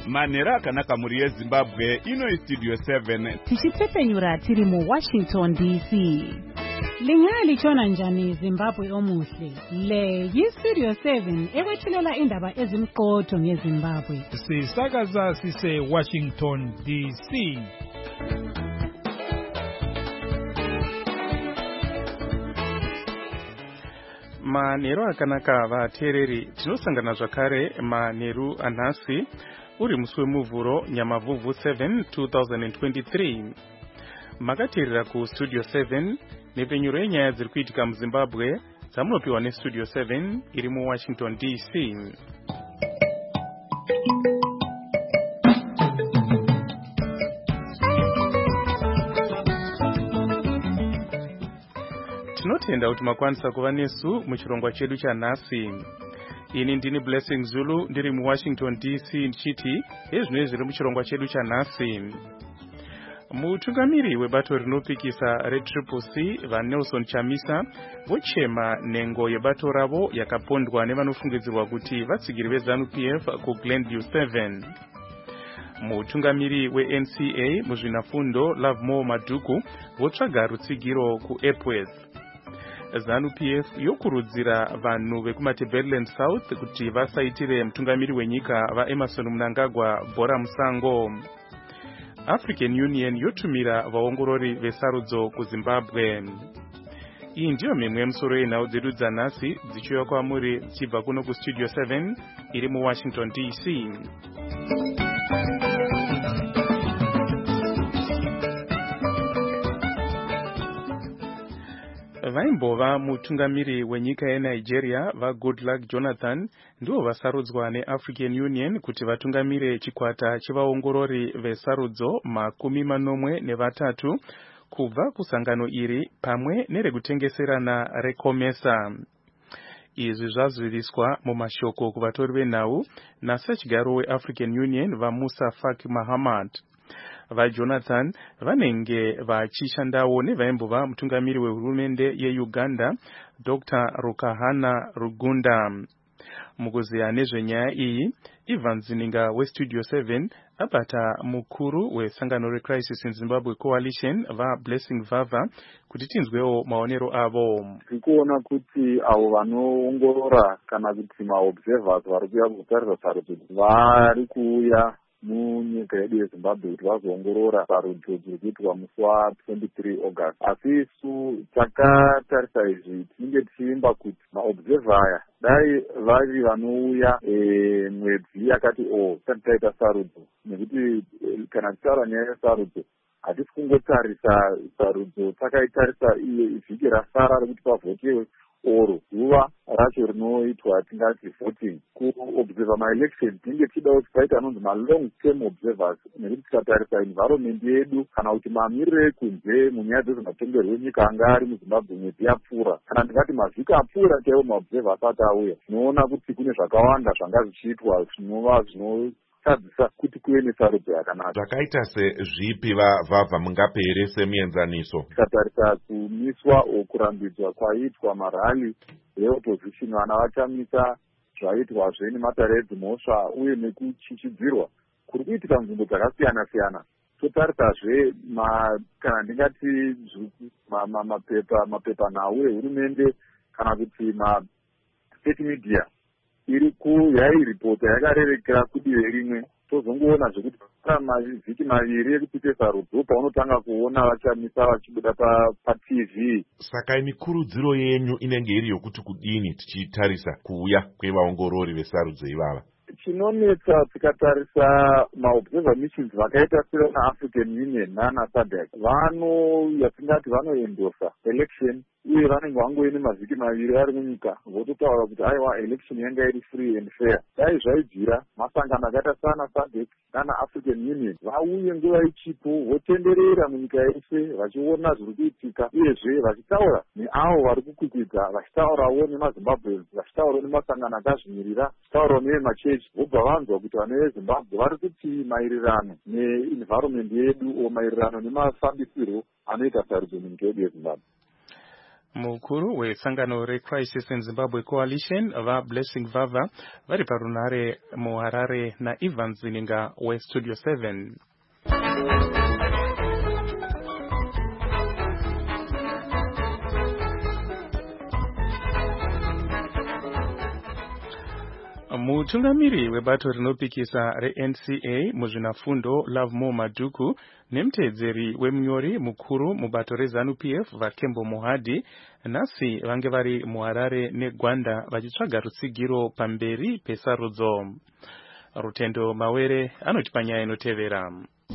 manhero akanaka muri yezimbabwe. Ino istudio 7 tichitsepenyura tiri muWashington DC. Lingalichona njani Zimbabwe omuhle? Le yistudio 7 ekwethulela indaba ezimqotho ngeZimbabwe. Sisakaza sise Washington DC. Manhero akanaka vateereri, tinosangana zvakare manheru anhasi uri musi wemuvhuro Nyamavhuvhu 7 2023. Makateerera kustudio 7 nepfenyuro yenyaya dziri kuitika muZimbabwe dzamunopiwa nestudio 7 iri muWashington DC. Tinotenda kuti makwanisa kuva nesu muchirongwa chedu chanhasi. Ini ndini Blessing Zulu ndiri muWashington DC ndichiti ezvinoi zviri muchirongwa chedu chanhasi. Mutungamiri webato rinopikisa reTCCC vaNelson Chamisa vochema nhengo yebato ravo yakapondwa nevanofungidzirwa kuti vatsigiri veZANU-PF kuGlenview 7. Mutungamiri weNCA muzvinafundo Lovemore Madhuku votsvaga rutsigiro kuEpworth. ZANU-PF yokurudzira vanhu vekumaTebeleland South kuti vasaitire mutungamiri wenyika vaEmerson Mnangagwa bhora musango. African Union yotumira vaongorori vesarudzo kuZimbabwe. Iyi ndiyo mimwe yemusoro yenhau dzedu dzanhasi dzichiuya kwamuri dzichibva kuno kustudio 7 iri muWashington DC. Vaimbova mutungamiri wenyika yeNigeria vaGoodluck Jonathan ndivo vasarudzwa neAfrican Union kuti vatungamire chikwata chevaongorori vesarudzo 13 kubva kusangano iri pamwe nerekutengeserana reCOMESA. Izvi zvaziviswa mumashoko kuvatori venhau nasachigaro weAfrican Union vaMusa Faki Mahamat. VaJonathan vanenge vachishandawo nevaimbova mutungamiri wehurumende yeUganda Dr. Rukahana Rugunda. Mukuziya nezvenyaya iyi, Ivan Zininga weStudio 7 abata mukuru wesangano reCrisis in Zimbabwe Coalition vaBlessing Vava kuti tinzwewo maonero avo. Tikuona kuti avo vanoongorora kana kuti maobservers vari kuuya kutarisa sarudzo vari kuuya munyika yedu yeZimbabwe kuti vazoongorora sarudzo dziri kuitwa musi wa23 August. Asi isu takatarisa izvi tinenge tichiimba kuti maobserver aya dai vari vanouya mwedzi yakati tisati taita sarudzo, nekuti kana tichitaura nyaya yesarudzo hatisi kungotarisa sarudzo takaitarisa vhiki rasara rekuti pavhotiwe oro zuva racho rinoitwa tingati voting. Kuobserva maelection tinenge tichida kuti paita anonzi malong term observers, nekuti tikatarisa environment yedu kana kuti mamiriro ekunze munyaya dzezvematongerwo enyika anga ari muZimbabwe mwedzi yapfuura, kana ndingati mavhiki apfuura chaiwo maobserver asati auya, tinoona kuti kune zvakawanda zvanga zvichiitwa zvinova tadzisa kuti kuve nesarudzo yakanaka. Zvakaita sezvipi Vavha mungapeere semuenzaniso? Tikatarisa kumiswa okurambidzwa kwaitwa marali eopposition, vana vachamisa zvaitwazve nematare edzimhosva uye nekuchichidzirwa kuri kuitika nzvimbo dzakasiyana siyana. Totarisazve kana ndingati mapepanhau ehurumende kana kuti state media iri yairipota yakarerekera kudive rimwe. Tozongoona zvekuti mavhiki maviri ekupite sarudzo paunotanga kuona vachamisa vachibuda paTV. Saka mikurudziro yenyu inenge iri yokuti kudini tichitarisa kuuya kwevaongorori vesarudzo ivava? Chinonetsa tikatarisa maobserver missions vakaita sevaAfrican Union nana SADC yatingati vanoendosa election uye vanenge vangoine mavhiki maviri ari munyika vototaura kuti aiwa election yanga iri free and fair. Dai zvaibvira masangano akaita sana SADC nana African Union vauye nguva ichipo votenderera munyika yese vachiona zviri kuitika uyezve vachitaura neavo vari kukwikwidza, vachitaurawo nemaZimbabwe, vachitaurawo nemasangano akazvimirira, vachitaurawo nevemachechi, vobva vanzwa kuti vana veZimbabwe vari kuti maererano neenvironment yedu o maererano nemafambisirwo anoita sarudzo munyika yedu yeZimbabwe. Mukuru wesangano reCrisis in Zimbabwe Coalition vaBlessing Vava vari parunare muHarare naIvan Zininga weStudio 7. Mutungamiri webato rinopikisa reNCA muzvinafundo Lovemore Madhuku nemutedzeri wemunyori mukuru mubato reZANU-PF vaKembo Mohadi nhasi vange vari muHarare neGwanda vachitsvaga rutsigiro pamberi pesarudzo. Rutendo Mawere anoti panyaya inotevera.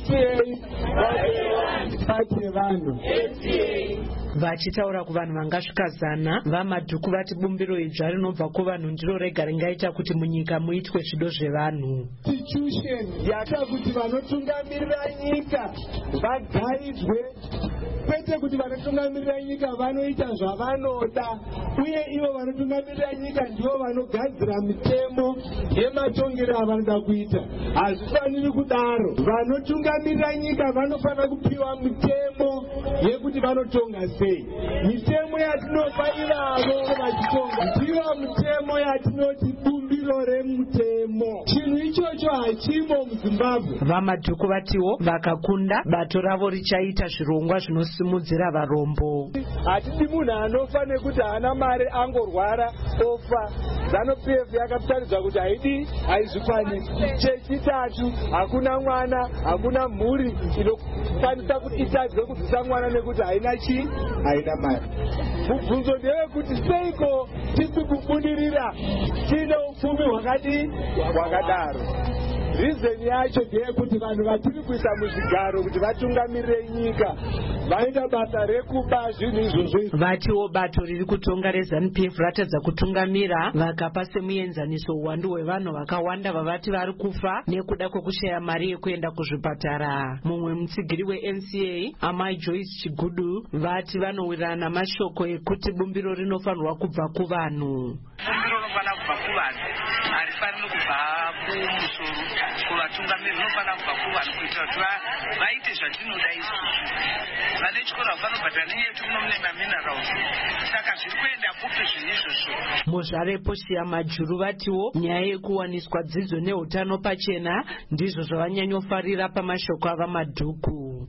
Vachitaura kuvanhu vangasvika 100 vaMadhuku vati bumbiro idzva rinobva kuvanhu ndiro rega ringaita kuti munyika muitwe zvido zvevanhu. Institution yata kuti vanotungamirira nyika vagaidzwe, kwete kuti vanotungamirira nyika vanoita zvavanoda, uye ivo vanotungamirira nyika ndivo vanogadzira mitemo yematongero avanoda kuita. Hazvifaniri kudaro. Vanotungamirira nyika vanofanira kupiwa mitemo yekuti vanotonga sei. Mitemo yatinopa ivavo vachitonga ndiyo mitemo yatinoti bumbiro remutemo. Chinhu ichocho hachimo muZimbabwe. VaMadhuku vatiwo vakakunda bato ravo richaita zvirongwa zvinosimudzira varombo. Hatidi munhu anofa nekuti haana mari angorwara ofa. ZANU-PF yakataridza kuti haidi, haizvikwanisi. Chechitatu, hakuna mwana, hakuna mhuri inokwanisa kuti itadze kubvisa mwana nekuti haina chii, haina mari. Mubvunzo ndewekuti seiko tisi kubudirira tine upfumi hwakadaro. Reason yacho ndeyekuti vanhu vatiri kuisa muzvigaro kuti vatungamirire nyika vaita basa rekuba zvinhu izvozvo. Vatiwo bato riri kutonga reZANU-PF ratadza kutungamira vakapa semuenzaniso uwandu hwevanhu vakawanda vavati vari kufa nekuda kwekushaya mari yekuenda kuzvipatara. Mumwe mutsigiri weNCA Amai Joyce Chigudu vati vanowirirana namashoko ekuti bumbiro rinofanirwa kubva kuvanhu. Bumbiro rinofanira kubva kuvanhu, harifaniri kubva kumusoro. Kuvatungamiri rinofanira kubva kuvanhu kuitira kuti vaite zvatinoda isusu. Vane chikora vanobhadhara neyetu mune maminerals, saka zviri kuenda kupi zvinhu izvozvo. Muzvarepo Shiya Majuru vatiwo nyaya yekuwaniswa dzidzo neutano pachena ndizvo zvavanyanyofarira pamashoko avaMadhuku.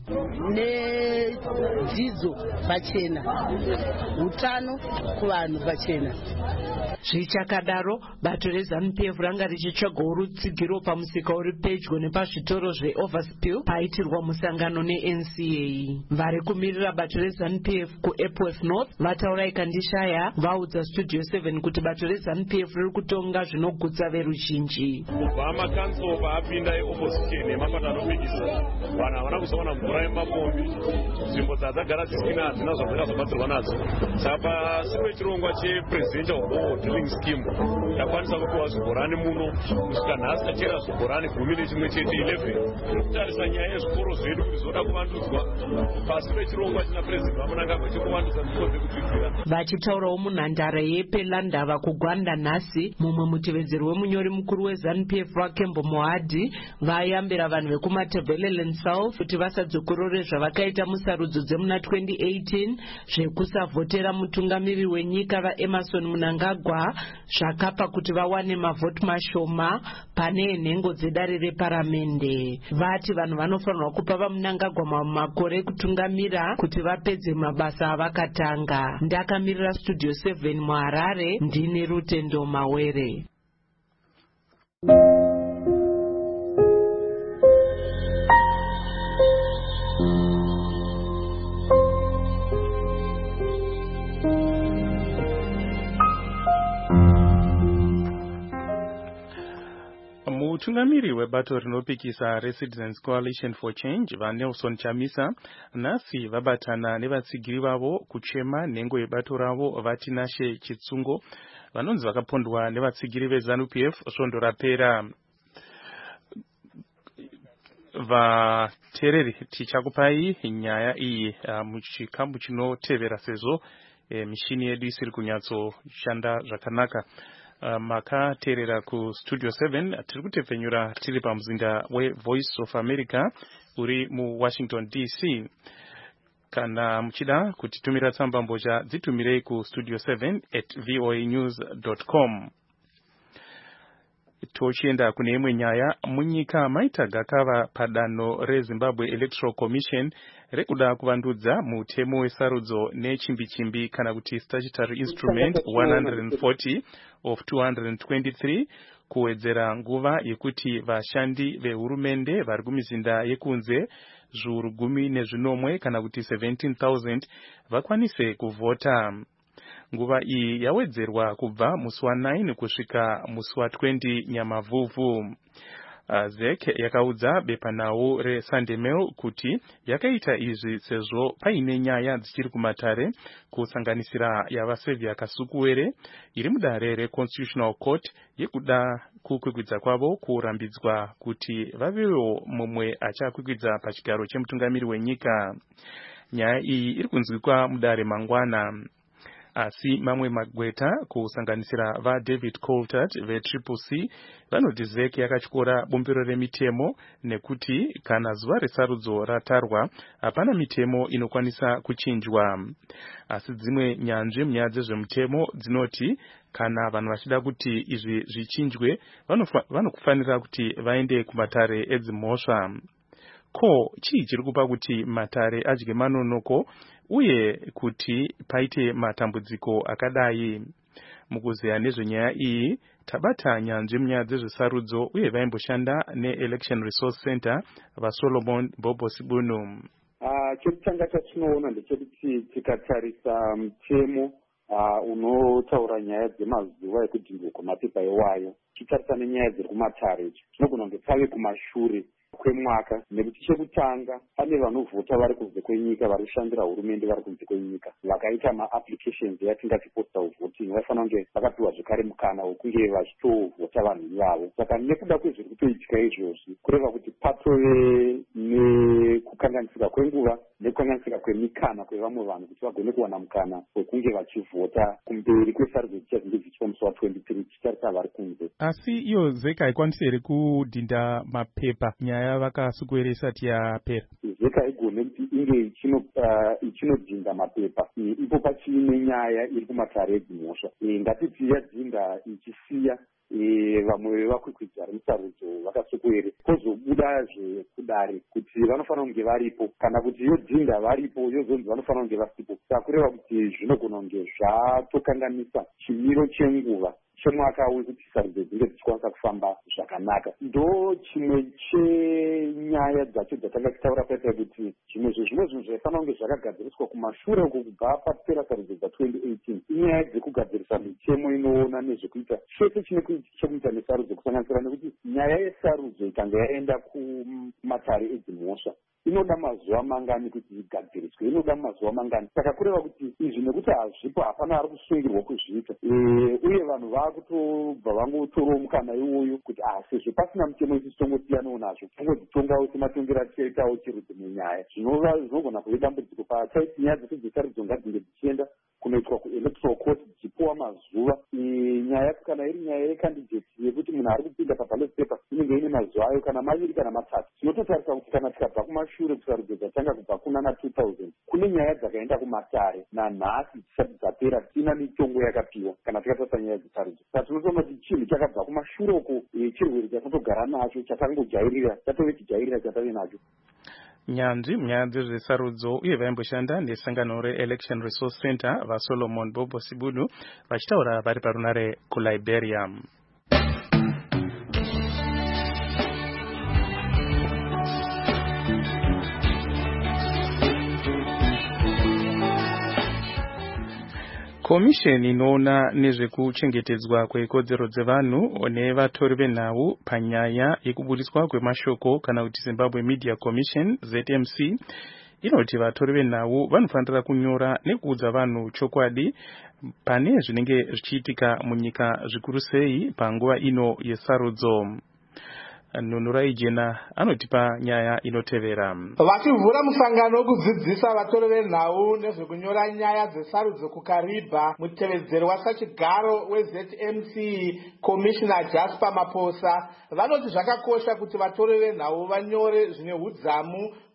Nedzidzo pachena, utano kuvanhu pachena. Zvichakadaro bato reZANU-PF ranga richitsvagawo rutsigiro pamusika uri pedyo nepazvitoro zveOverspill paitirwa musangano neNCA. Vari kumirira bato reZANU-PF kuEpworth North vataura ikandishaya vaudza Studio 7 kuti bato reZANU-PF riri kutonga zvinogutsa veruzhinji. Kubva makanzuro paapinda eopposition emapata anopikisa vanhu havana kuzowana mvura yemapombi, nzvimbo dzadzagara dzisina hadzina zvadzakazobatsirwa nadzo. Saka pasi pechirongwa chepresidential drilling scheme yakwanisa kupiwa zvibhorani muno kusvika nhasi tachera zvibhorani 11 chete 11 kutarisa nyaya yezvikoro zvedu kuti zvoda kuvandudzwa pasi pechirongwa china president vamunangagwa chekuvandudza nzvimbo dzekudzidzira. Vachitaurawo munhandare yePelandava kuGwanda nhasi, mumwe mutevedzeri wemunyori mukuru weZANU-PF vaKembo Mohadi vayambira vanhu vekumaTebeleland South kuti vasadzokorore zvavakaita musarudzo dzemuna 2018 zvekusavhotera mutungamiri wenyika vaEmmerson Mnangagwa zvakapa kuti vawane mavhoti mashoma pane nhengo dzedare reparamende. Vati vanhu vanofanirwa kupa vaMnangagwa makore kutungamira kuti vapedze mabasa avakatanga. Ndakamirira Studio 7 muHarare, ndine Rutendo Mawere. Mutungamiri webato rinopikisa reCitizens Coalition for Change vaNelson Chamisa nhasi vabatana nevatsigiri vavo kuchema nhengo yebato ravo vaTinashe Chitsungo vanonzi vakapondwa nevatsigiri veZANU-PF svondo rapera. Vateereri tichakupai nyaya iyi muchikamu chinotevera sezvo mishini yedu isiri kunyatsoshanda zvakanaka. Makateerera kuStudio 7 tiri kutepfenyura tiri pamuzinda weVoice of America uri muWashington DC. Kana muchida kutitumira tsamba mbozha dzitumirei ku studio7@voanews.com. Tochienda kune imwe nyaya. Munyika maita gakava padanho reZimbabwe Electoral Commission rekuda kuvandudza mutemo wesarudzo nechimbichimbi kana kuti statutory instrument 140 of 223 kuwedzera nguva yekuti vashandi vehurumende vari kumizinda yekunze zviuru 10 kana kuti 17,000 vakwanise kuvhota. Nguva iyi yawedzerwa kubva musi wa9 kusvika musi wa20 Nyamavhuvhu. ZEC yakaudza bepanhau reSunday Mail kuti yakaita izvi sezvo paine nyaya dzichiri kumatare kusanganisira yavaSylvia Kasukuwere iri mudare reConstitutional Court yekuda kukwikwidza kwavo kurambidzwa kuti vavewo mumwe achakwikwidza pachigaro chemutungamiri wenyika. Nyaya iyi iri kunzwikwa mudare mangwana. Asi mamwe magweta kusanganisira vaDavid Coulthard veCCC vanoti ZEC yakatyora bumbiro remitemo nekuti kana zuva resarudzo ratarwa hapana mitemo inokwanisa kuchinjwa. Asi dzimwe nyanzvi munyaya dzezvemutemo dzinoti kana vanhu vachida kuti izvi zvichinjwe vanofanira kuti vaende kumatare edzimhosva. Ko chii chiri kupa kuti matare adye manonoko uye kuti paite matambudziko akadai? Mukuzeya nezvenyaya iyi tabata nyanzvi munyaya dzezvesarudzo uye vaimboshanda neElection Resource Center vaSolomon Bobo Sibunu. Chekutanga chatinoona ndechekuti tikatarisa mutemo unotaura nyaya dzemazuva ekudhindurwa kwemapepa ewayo, tichitarisa nenyaya dziri kumatare, tinogona kunge tave kumashure kwemwaka, nekuti chekutanga pane vanovhota vari kunze kwenyika, vari kushandira hurumende vari kunze kwenyika, vakaita maapplications yatingati postal voting, vaifanira kunge vakapiwa zvekare mukana wekunge vachitovhota vanhu ivavo. Saka nekuda kwezviri kutoitika izvozvi, kureva kuti patove nekukanganisika kwenguva nekukanganisika kwemikana kwevamwe vanhu kuti vagone kuwana mukana wekunge vachivhota kumberi kwesarudzo dzichange dzichiitwa musi wa23 tichitarisa vari kunze. Asi iyo ZEC haikwanisi here kudhinda mapepa nyaya vakasukuwere isati yapera? ZEC haigone kuti inge ichinodhinda mapepa ipo pachiine nyaya iri kumatare edzimhosva. Ngatiti yadhinda ichisiya vamwe vevakwikwidzi vari musarudzo vakasukuwere kozobuda zvekudare kuti vanofanira kunge varipo, kana kuti yodhinda varipo yozonzi vanofanira kunge vasipo. Saka kureva kuti zvinogona kunge zvatokanganisa chimiro chenguva chemwaka wekuti sarudzo dzinge dzichikwanisa kufamba zvakanaka. Ndo chimwe chenyaya dzacho dzatanga tichitaura paita kuti zvimwe zvinhu zvaifanira kunge zvakagadziriswa kumashure uko kubva papera sarudzo dza2018 inyaya dzekugadzirisa mitemo inoona nezvekuita chese chekuita nesarudzo, kusanganisira nekuti nyaya yesarudzo ikanga yaenda kumatare edzimhosva inoda mazuva mangani kuti igadziriswe, inoda mazuva mangani. Saka kureva kuti izvi nekuti hazvipo hapana ari kusungirwa kuzviita, uye vanhu vakutobva vangotorawo mukana iwoyo kuti sezvo pasina mutemo isi tongosiyanawo nazvo, tongodzitongawo sematongero atichaitawo chirudzi munyaya. Zvinogona kuve dambudziko pachaiti nyaya dzedu dzesarudzo ngadzinge dzichienda kunoitwa kuelectoral court dzichipuwa mazuva. Nyaya kana iri nyaya yekandidate yekuti munhu ari kupinda paballot paper inenge ine mazuva ayo kana maviri kana matatu. Tinototarisa kuti kana tikabva kumashure kusarudzo dzatanga kubva kunana 2000 kune nyaya dzakaenda kumatare nanhasi dzisati dzapera tina mitongo yakapiwa kana tikatarisa nyaya dzesarudzo. Saka tinotoona kuti chinhu chakabva kumashure uko chirwere chatotogara nacho chatangojairira chatove chijairira chatave nacho. Nyanzvi munyaya dzezvesarudzo uye vaimboshanda nesangano reElection Resource Center vaSolomon Bobo Sibunu vachitaura vari parunare kuLiberia. Komisheni inoona nezvekuchengetedzwa kwekodzero dzevanhu nevatori venhau panyaya yekubudiswa kwemashoko kana kuti Zimbabwe Media Commission ZMC inoti vatori venhau vanofanira kunyora nekuudza vanhu chokwadi pane zvinenge zvichiitika munyika zvikuru sei panguva ino yesarudzo. Nunurai Jena anotipa nyaya inotevera. Vachivhura musangano wekudzidzisa vatori venhau nezvekunyora nyaya dzesarudzo kuKariba, mutevedzeri wasachigaro weZMC Commissioner Jasper Maposa vanoti zvakakosha kuti vatori venhau vanyore zvine hudzamu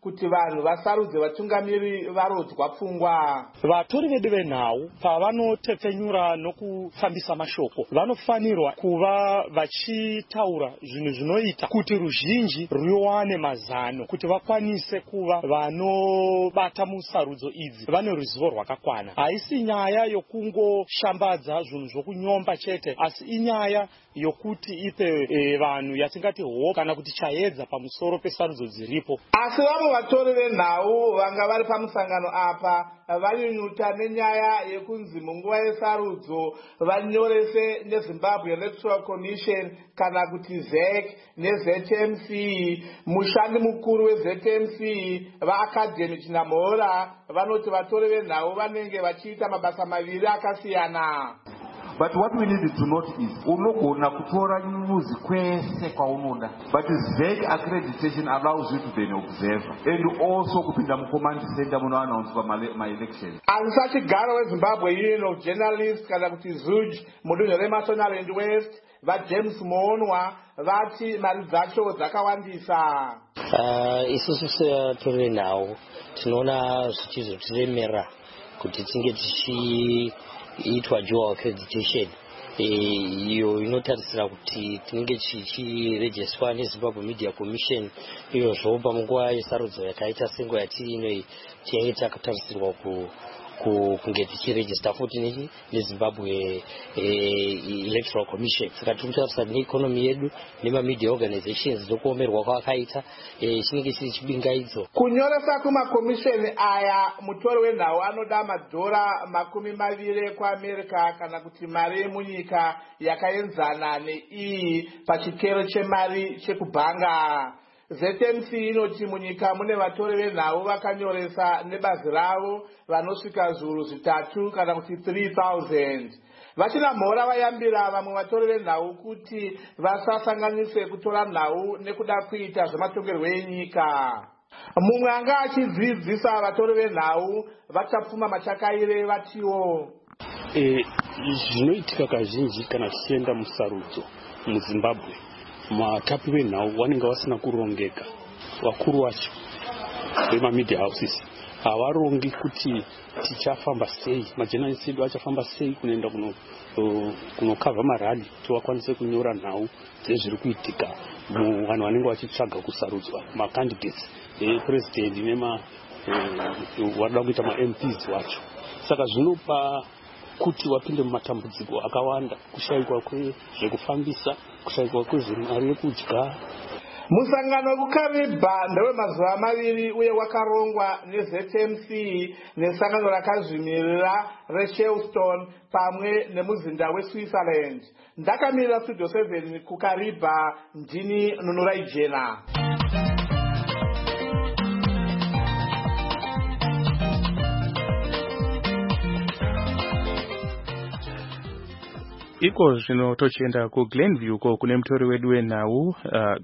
kuti vanhu vasarudze vatungamiri varodzwa pfungwa. Vatori vedu venhau pavanotepfenyura nokufambisa mashoko vanofanirwa kuva vachitaura zvinhu zvinoita kuti ruzhinji ruwane mazano, kuti vakwanise kuva vanobata musarudzo idzi vane ruzivo rwakakwana. Haisi nyaya yokungoshambadza zvinhu zvokunyomba chete, asi inyaya yokuti ipe vanhu yatingati hope kana kuti chaedza pamusoro pesarudzo dziripo. Asi vamwe vatori venhau vanga vari pamusangano apa vanyunyuta nenyaya yekunzi munguva yesarudzo vanyorese neZimbabwe Electoral Commission kana kuti ZEC neZMC. Mushandi mukuru weZMC vaAcademy Chinamhora vanoti vatori venhau vanenge vachiita mabasa maviri akasiyana. But what we need to note is unogona kutora muzi kwese kwaunoda, but ZEC accreditation allows you to be an observer and also kupinda mucommand center munoannounce my election. Asachigaro weZimbabwe Union of Journalists kana kuti ZUJ mudunhu reMasonal West vaJames Monwa vati mari dzacho dzakawandisa. Isusu sevatori venhau tinoona zvichizotiremera kuti tinge tichiitwa dual accreditation iyo inotarisira kuti tinenge tichirejeswa neZimbabwe Media Commission. Iyozvo pamunguva yesarudzo yakaita sengo yatiri inoi tinenge takatarisirwa kunge tichirejesta futi neZimbabwe Electoral Commission. Saka tiri kutarisira neeconomy yedu nemamedia organizations dzokuomerwa kwakaita chinenge chiri chibingaidzo. Kunyoresa kumakomisheni aya mutori wenhau anoda madhora 20 kuAmerica kana kuti mari yemunyika yakaenzana neiyi pachikero chemari chekubhanga. ZMC inoti munyika mune vatori venhau vakanyoresa nebazi ravo vanosvika zviuru 3 kana kuti 3000. Vachinamhora vayambira vamwe vatori venhau kuti vasasanganise kutora nhau nekuda kuita zvematongerwo enyika. Mumwe anga achidzidzisa vatori venhau vachapfuma machakaire vatiwo zvinoitika kazhinji kana tichienda musarudzo muZimbabwe, matapi venhau vanenge vasina kurongeka. Vakuru vacho vemamedia houses havarongi kuti tichafamba sei, majournalists edu achafamba sei kunoenda kunokavha marali kuti vakwanise kunyora nhau dzezviri kuitika vanhu vanenge vachitsvaga kusarudzwa macandidates epresident nevanoda kuita maMPs vacho. Saka zvinopa kuti wapinde mumatambudziko akawanda, kushayikwa kwezvekufambisa, kushayikwa kwezvemari yekudya. Musangano wekukariba ndewemazuva 2 uye wakarongwa neZMC nesangano rakazvimirira reShellstone pamwe nemuzinda weSwitzerland. Ndakamirira Studio 7 kukariba, ndini Nunurai Jena. Iko zvino tochienda kuGlenview ko kune mutori wedu wenhau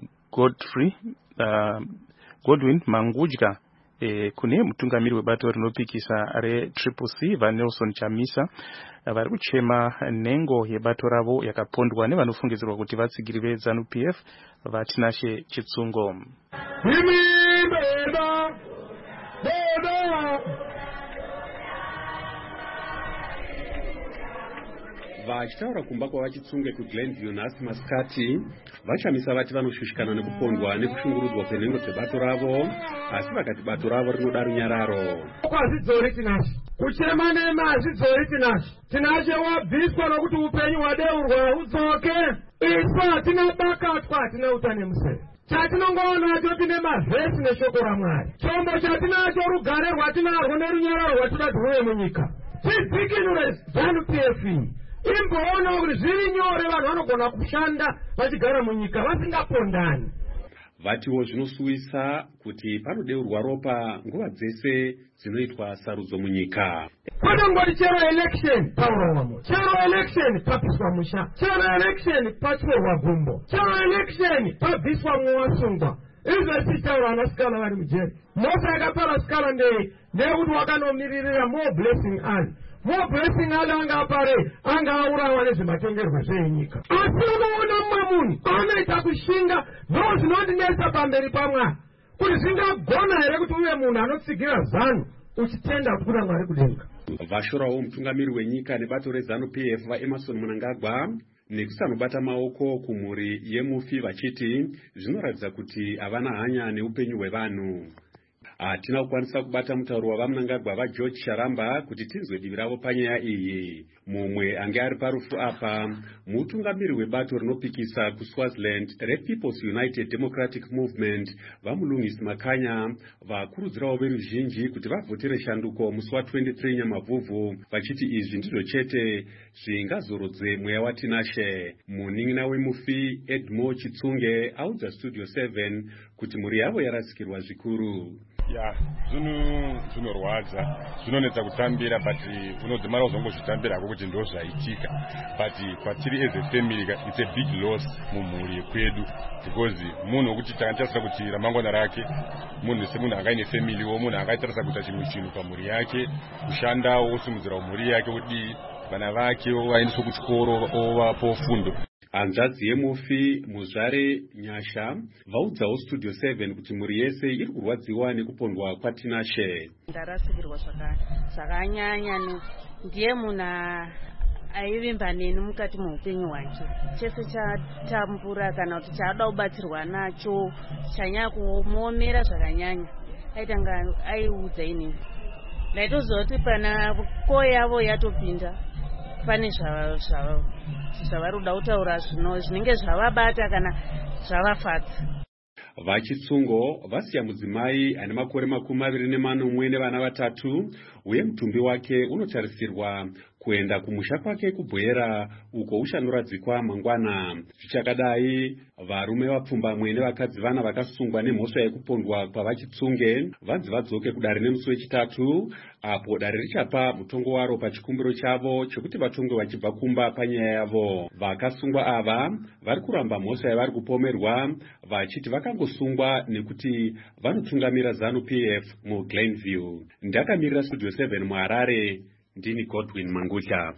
Godwin Mangudya kune mutungamiri webato rinopikisa reCCC vaNelson Chamisa vari kuchema nhengo yebato ravo yakapondwa nevanofungidzirwa kuti vatsigiri veZANU-PF vaTinashe Chitsungo. Vachitaura kumba kwavachitsunge kuGlenview nhasi masikati, vaChamisa vati vanoshushikana nekupondwa nekushungurudzwa kwenhengo dzebato ravo, asi vakati bato ravo rinoda runyararo. Kwazvidzori Tinashe, kuchema nemazvidzori Tinashe wabviswa nokuti upenyu hwadeurwa udzoke. Isu hatina bakatwa, hatina utane musere. Chatinongoona tine mavhesi neshoko raMwari. Chombo chatinacho rugare rwatinarwo nerunyararo rwatinoda rwuve munyika. Tidzikinure ZANU-PF. Imboona kuti zviri nyore vanhu vanogona kushanda vachigara munyika vasingapondani. Vatiwo zvinosuwisa kuti panodeurwa ropa nguva dzese dzinoitwa sarudzo munyika. Panongoti chero election paurowamo, chero election papiswa musha, chero election patyorwa gumbo, chero election pabviswa mwasungwa. Izvo sitaura anasikana vari mujeri. Mose akaparasikana ndekuti wakanomiririra more blessing ali. More blessing ali anga apare, anga aurawa nezvematongerwo zvenyika. Asi unoona mumwe munhu anoita kushinga zviro zvinondinesa pamberi paMwari. kuti zvingagona here kuti uve munhu anotsigira zano uchitenda kuna Mwari kudenga. Vashorawo mutungamiri wenyika nebato rezanu PF vaEmerson Mnangagwa nekusanobata maoko kumhuri yemufi vachiti zvinoratidza kuti havana hanya neupenyu hwevanhu. Hatina kukwanisa kubata mutauro wavaMnangagwa vaGeorge Sharamba kuti tinzwe divi ravo panyaya iyi. Mumwe ange ari parufu apa mutungamiri webato rinopikisa kuSwaziland rePeople's United Democratic Movement vaMulungisi Makanya vakurudzirawo veruzhinji kuti vavhotere shanduko musi wa23 Nyamavhuvhu vachiti izvi ndizvo chete zvingazorodze mweya waTinashe. Munin'ina wemufi Edmo Chitsunge audza Studio 7 kuti mhuri yavo yarasikirwa zvikuru. Ya, zvinorwadza, zvinonetsa kutambira, but unodzimara uzongozvitambira kuti ndo zvaitika. But kwatiri as a family, it's a big loss mumhuri kwedu, because munhu wekuti takantarisa kuti ramangwana rake, munhu semunhu akaine family wo, munhu akaitarisa kuita chinhu pamhuri yake, kushandawo, usimudzira mhuri yake kuti vana vake vaendeswe kuchikoro ovapo fundo. Hanzvadzi yemufi Muzvare Nyasha vaudzawo Studio 7 kuti mhuri yese iri kurwadziwa nekupondwa kwaTinashe. Ndarasikirwa zvakanyanya, ndiye munhu aivimba neni mukati muupenyu hwake. Chese chatambura kana kuti chaada kubatsirwa nacho chanyanya kumuomera zvakanyanya. Aitanga aiudza inini. Ndaitoziva kuti pana koo yavo yatopinda pane zvavari kuda kutaura zvinenge zvavabata kana zvavafadza. Vachitsungo vasiya mudzimai ane makore 24 nevana vatatu uye mutumbi wake unotarisirwa kuenda kumusha kwake kubwera uko uchanoradzikwa mangwana. Zvichakadai varume vapfumbamwe nevakadzi vana vakasungwa nemhosva yekupondwa kwavachitsunge vanzi vadzoke kudare nemusi wechitatu apo dare richapa mutongo waro pachikumbiro chavo chokuti vatongwe vachibva kumba panyaya yavo. Vakasungwa ava vari kuramba mhosva yavari kupomerwa vachiti vakangosungwa nekuti vanotungamira ZANU PF muGlenview. Ndakamirira Studio 7 muHarare, ndini Godwin Mangutya.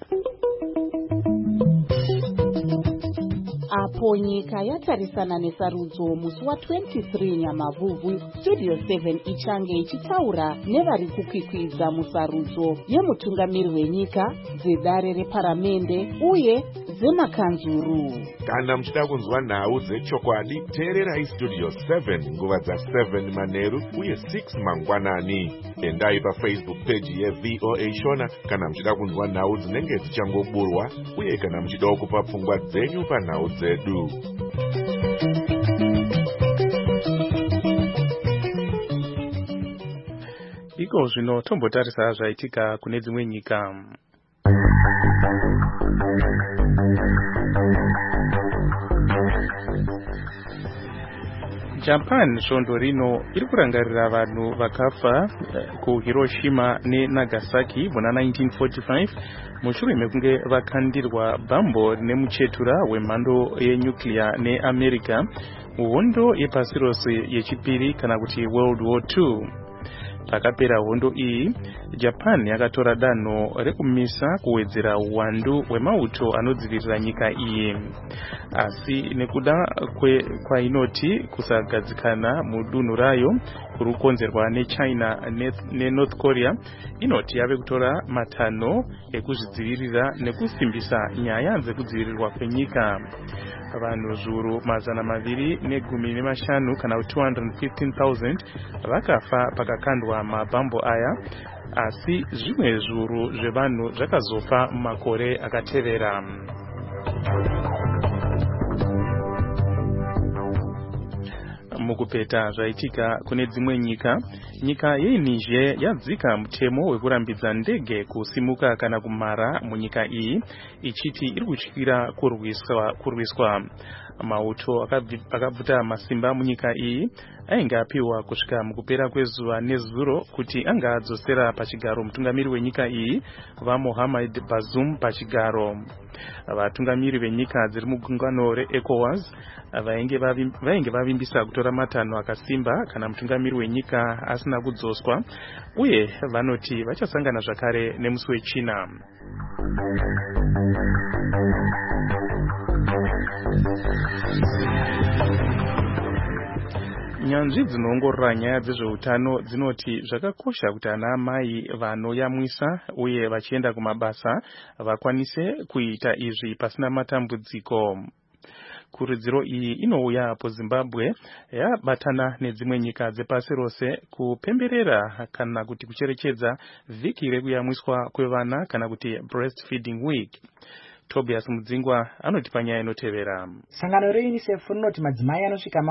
Apo nyika yatarisana nesarudzo musi wa23 Nyamavhuvhu, Studio 7 ichange ichitaura nevari kukwikwidza musarudzo yemutungamiri wenyika, dzedare reparamende uye dzemakanzuru. Kana muchida kunzwa nhau dzechokwadi, teererai Studio 7 nguva dza7 manheru uye 6 mangwanani. Endai paFacebook page yeVOA Shona kana muchida kunzwa nhau dzinenge dzichangoburwa uye kana muchidawo kupa pfungwa dzenyu panhau dzedu. Iko zvino tombotarisa zvaitika kune dzimwe nyika. Japan svondo rino iri kurangarira vanhu vakafa kuHiroshima neNagasaki muna 1945 mushure mekunge vakandirwa bhambo nemuchetura wemhando yenyukliya neAmerica muhondo yepasi rose yechipiri kana kuti World War II. Pakapera hondo iyi, Japan yakatora danho rekumisa kuwedzera uwandu hwemauto anodzivirira nyika iyi. Asi nekuda kwainoti kusagadzikana mudunhu rayo kuri kukonzerwa neChina neNorth Korea, inoti yave kutora matanho ekuzvidzivirira nekusimbisa nyaya dzekudzivirirwa kwenyika. Vanhu zviuru 215 kana 215,000 vakafa pakakandwa mabhambo aya, asi zvimwe zviuru zvevanhu zvakazofa makore akatevera. Mukupeta zvaitika kune dzimwe nyika yeNiger yadzika mutemo wekurambidza ndege kusimuka kana kumhara munyika iyi, ichiti iri kutyira kurwiswa. Mauto akabvuta masimba munyika iyi ainge apiwa kusvika mukupera kwezuva nezuro kuti anga adzosera pachigaro mutungamiri wenyika iyi vaMohamed Bazoum pachigaro. Vatungamiri venyika dziri mugungano reECOWAS vainge vavimbisa kutora matanho akasimba kana mutungamiri wenyika asina kudzoswa, uye vanoti vachasangana zvakare nemusi weChina. nyanzvi dzinoongorora nyaya dzezveutano dzinoti zvakakosha kuti ana amai vanoyamwisa uye vachienda kumabasa vakwanise kuita izvi pasina matambudziko. Kurudziro iyi inouya apo Zimbabwe yabatana nedzimwe nyika dzepasi rose kupemberera kana kuti kucherechedza vhiki rekuyamwiswa kwevana kana kuti breastfeeding week. Tobias Mudzingwa anoti panyaya inotevera. Sangano reUNICEF rinoti madzimai anosvika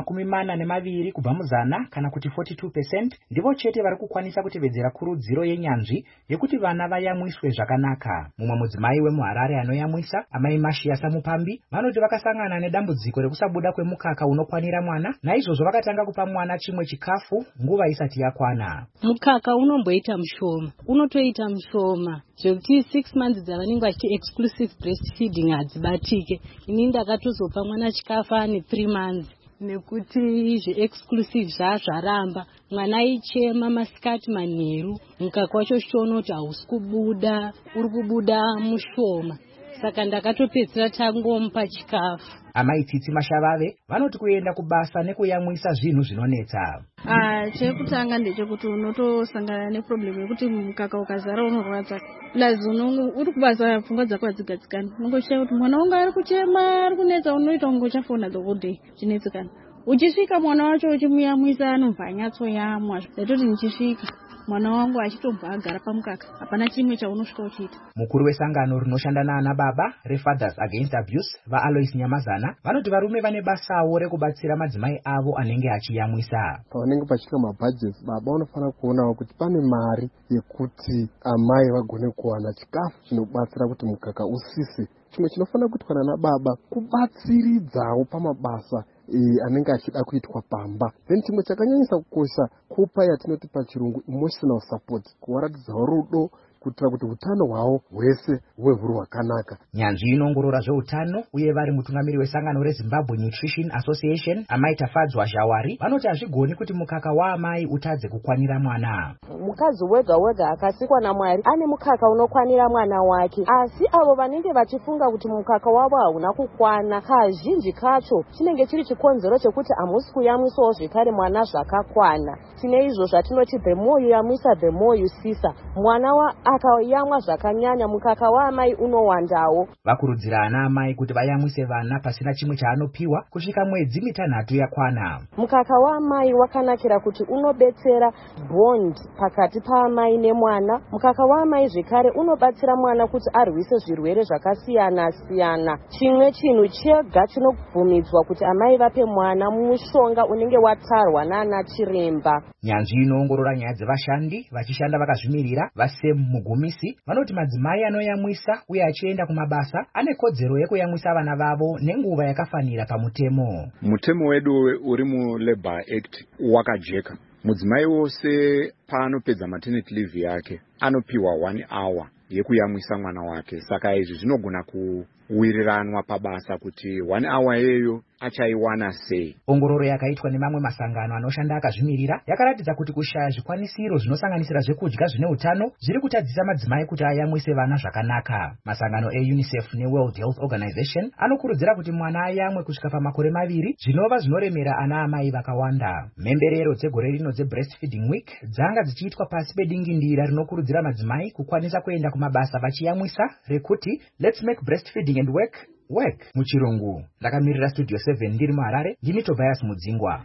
42 kubva muzana kana kuti 42% ndivo chete vari kukwanisa kutevedzera kurudziro yenyanzvi yekuti vana vayamwiswe zvakanaka. Mumwe mudzimai wemuHarare anoyamwisa, amai Mashia Samupambi, vanoti vakasangana nedambudziko rekusabuda kwemukaka unokwanira mwana, naizvozvo vakatanga kupa mwana chimwe chikafu nguva isati yakwana. Mukaka unomboita mushoma, unotoita mushoma zvekuti 6 months dzavanenge vachiti exclusive breastfeeding hadzibatike. Ini ndakatozopa mwana chikafu ane 3 months nekuti zve-exclusive zvaramba. Mwana aichema masikati manheru, mukaka wacho chichiona kuti hausi kubuda, uri kubuda mushoma. Saka ndakatopedzera tangomupa chikafu. Amai Tsitsi Mashavave vanoti kuenda kubasa nekuyamwisa zvinhu zvinonetsa. Chekutanga ndechekuti unotosangana neproblem yekuti mukaka ukazara unorwadza. Lazi uri kubasa pfungwa dzako hadzigadzikani. Unongoshaye kuti mwana wangu ari kuchema, ari kunetsa, unoita kunge uchafona dhokodheya chinetsekana. Uchisvika mwana wacho uchimuyamwisa anobva anyatsoyamwa. Ndatoti ndichisvika mwana wangu achitobva agara pamukaka, hapana chimwe chaunosvika uchiita. Mukuru wesangano rinoshanda naana baba reFathers Against Abuse vaAlois Nyamazana vanoti varume vane basawo rekubatsira madzimai avo anenge achiyamwisa. Pavanenge pachika mabhajeti, baba unofanira kuonawo kuti pane mari yekuti amai vagone kuwana chikafu chinobatsira kuti mukaka usise. Chimwe chinofanira kuitwa nana baba kubatsiridzawo pamabasa anenge achida kuitwa pamba. Then chimwe chakanyanyisa kukosha kupa yatinoti pachirungu emotional support, kuvaratidzawo rudo kuitira kuti utano hwavo hwese huve huri hwakanaka. Nyanzvi inoongorora zveutano uye vari mutungamiri wesangano reZimbabwe Nutrition Association amai Tafadzwa Zhawari vanoti hazvigoni kuti mukaka waamai utadze kukwanira mwana. Mukadzi wega wega akasikwa naMwari ane mukaka unokwanira mwana wake, asi avo vanenge vachifunga kuti mukaka wavo hauna kukwana, kazhinji kacho chinenge chiri chikonzero chekuti hamusi kuyamwisawo zvekare mwana zvakakwana. Tine izvo zvatinoti the more you yamwisa the more you sisa. Mwana akayamwa zvakanyanya mukaka waamai unowandawo. Vakurudzira ana amai kuti vayamwise vana pasina chimwe chaanopiwa kusvika mwedzi 3 yakwana. Mukaka waamai wakanakira kuti unobetsera bond pakati paamai nemwana. Mukaka waamai zvekare unobatsira mwana kuti arwise zvirwere zvakasiyana siyana. Chimwe chinhu chega chinobvumidzwa kuti amai vape mwana mushonga unenge watarwa naana chiremba. Nyanzvi inoongorora nyaya dzevashandi vachishanda vakazvimirira vaSem Mugumisi vanoti madzimai anoyamwisa uye achienda kumabasa ane kodzero yekuyamwisa vana vavo nenguva yakafanira pamutemo. Mutemo wedu uri muLabour Act wakajeka. Mudzimai wose paanopedza maternity leave yake anopiwa 1 hour yekuyamwisa mwana wake. Saka izvi zvinogona kuwiriranwa pabasa kuti 1 hour yeyo achaiwana sei. Ongororo yakaitwa nemamwe masangano anoshanda akazvimirira yakaratidza kuti kushaya zvikwanisiro zvinosanganisira zvekudya zvine utano zviri kutadzisa madzimai kuti ayamwise vana zvakanaka. Masangano eUNICEF neWorld Health Organization anokurudzira kuti mwana ayamwe kusvika pamakore 2 zvinova zvinoremera ana amai vakawanda. Mhemberero dzegore rino dzeBreastfeeding Week dzanga dzichiitwa pasi pedingindira rinokurudzira madzimai kukwanisa kuenda kumabasa vachiyamwisa rekuti Let's make breastfeeding and work muchirungu. Ndakamirira Studio 7 ndiri muHarare, ndini Tobias Mudzingwa.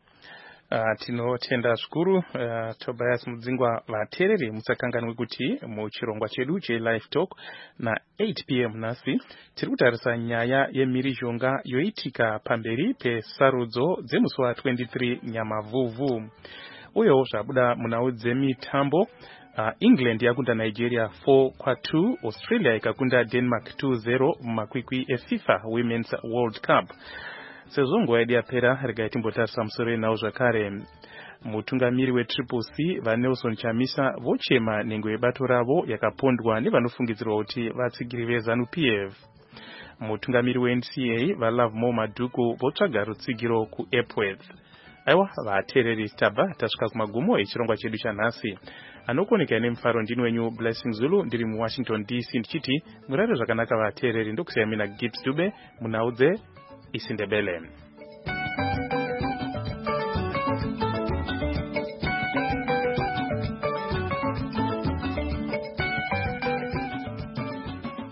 Tinotenda zvikuru Tobias Mudzingwa. Vateereri musakanganwe kuti muchirongwa chedu cheLive Talk na 8 p.m. nhasi tiri kutarisa nyaya yemhirizhonga yoitika pamberi pesarudzo dzemusi wa23 Nyamavhuvhu. Uyewo zvabuda munhau dzemitambo, England yakunda Nigeria 4-2, Australia ikakunda Denmark 2-0 mumakwikwi eFIFA Women's World Cup. Sezvo nguva yedu yapera, regai timbotarisa musoro wenhau zvakare. Mutungamiri weCCC vaNelson Chamisa vochema nhengo yebato ravo yakapondwa nevanofungidzirwa kuti vatsigiri veZANU-PF. Mutungamiri weNCA vaLovemore Madhuku votsvaga rutsigiro kuEpworth. Aiwa vateereri, tabva tasvika kumagumo echirongwa chedu chanhasi. Anokoneka nemufaro ndini wenyu Blessing Zulu ndiri muWashington DC ndichiti murare zvakanaka vateereri, ndokusiyana mina Gibbs Dube munhau dzeIsindebele.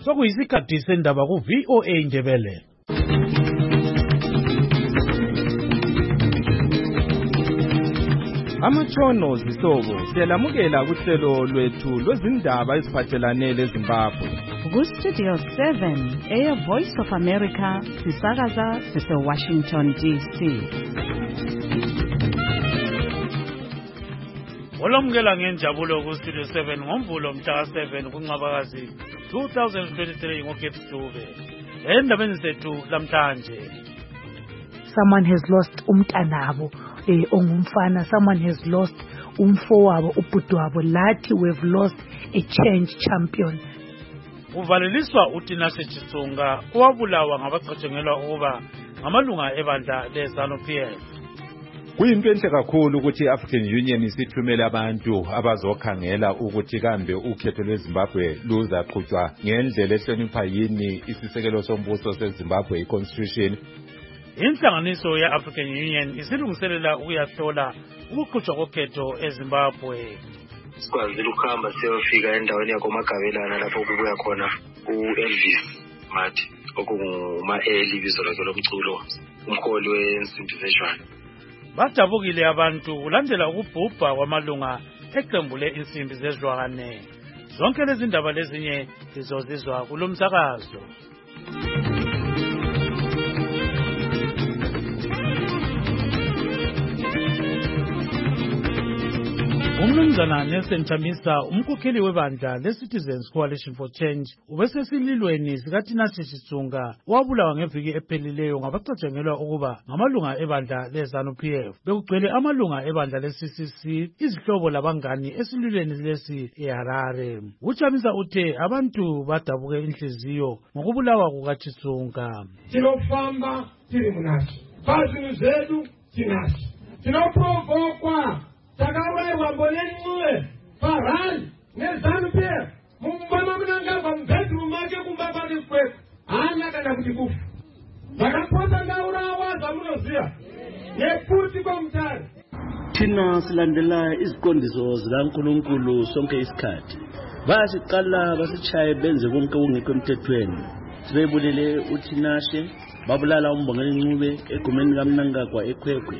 sokuyisikhathi sendaba ku-VOA Indebele. Amatshono zisobo siyalamukela kuhlelo lwethu lwezindaba eziphathelane leZimbabwe. Ku-Studio 7 Air Voice of America sisakaza sise-Washington DC. Olomukela ngenjabulo ku-Studio 7 ngoMvulo mhla ka-7 kuNcwabakazi 2023 ngoGeorge Dube. Endabeni zethu namhlanje. Someone has lost umntanabo ongumfana, someone has lost umfowabo ubhudwabo, lathi we've lost a change champion. Uvaleliswa uTinashe Chisunga owabulawa ngabacatshengelwa ukuba ngamalunga ebandla leZANU-PF. Kuyinto enhle kakhulu ukuthi iAfrican Union isithumele abantu abazokhangela ukuthi kambe ukhetho lweZimbabwe luzaqhutshwa ngendlela ehlonipha yini isisekelo sombuso seZimbabwe iConstitution. Inhlanganiso ye-African Union isilungiselela ukuyahlola ukuqhutshwa kokhetho eZimbabwe. Sikwazile ukuhamba siyofika endaweni yakoMagabelana lapho kubuya khona u-Elvis Mati okunguma-eli ibizo lakhe lomculo, umholi wensimbi zeshwana. Bajabukile abantu kulandela ukubhubha kwamalunga eqembu le-insimbi zezwane. Zonke lezi ndaba lezinye sizozizwa kulo msakazo. Umnumzana Nelson Chamisa, umkhokheli webandla le-Citizens Coalition for Change, ubesesililweni sikaTinashe Chisunga wabulawa ngeviki ephelileyo ngabacatshengelwa ukuba ngamalunga ebandla leZANU-PF. Bekugcwele amalunga ebandla le-CCC, izihlobo labangani esililweni lesi eHarare. UChamisa uthe abantu badabuke inhliziyo ngokubulawa kukaChisunga. Tinofamba tiri munasi, pazvinhu zvedu tinasi, tinoprovokwa takaroerwa mbonen'uwe parhari neZANU-PF mumubama munangagwa mubhedroom make kumba kwake kwekwe haana kana kuti kufa. Ndakapota ndaurawa zvamunoziva nekuti kwamutare. Thina silandela iziqondiso zikaNkulunkulu sonke isikhathi. Basiqala basitshaye benze konke okungekho emthethweni. Sibebulele uTinashe, babulala uMbongeni Ncube egumeni kaMnangagwa eKwekwe.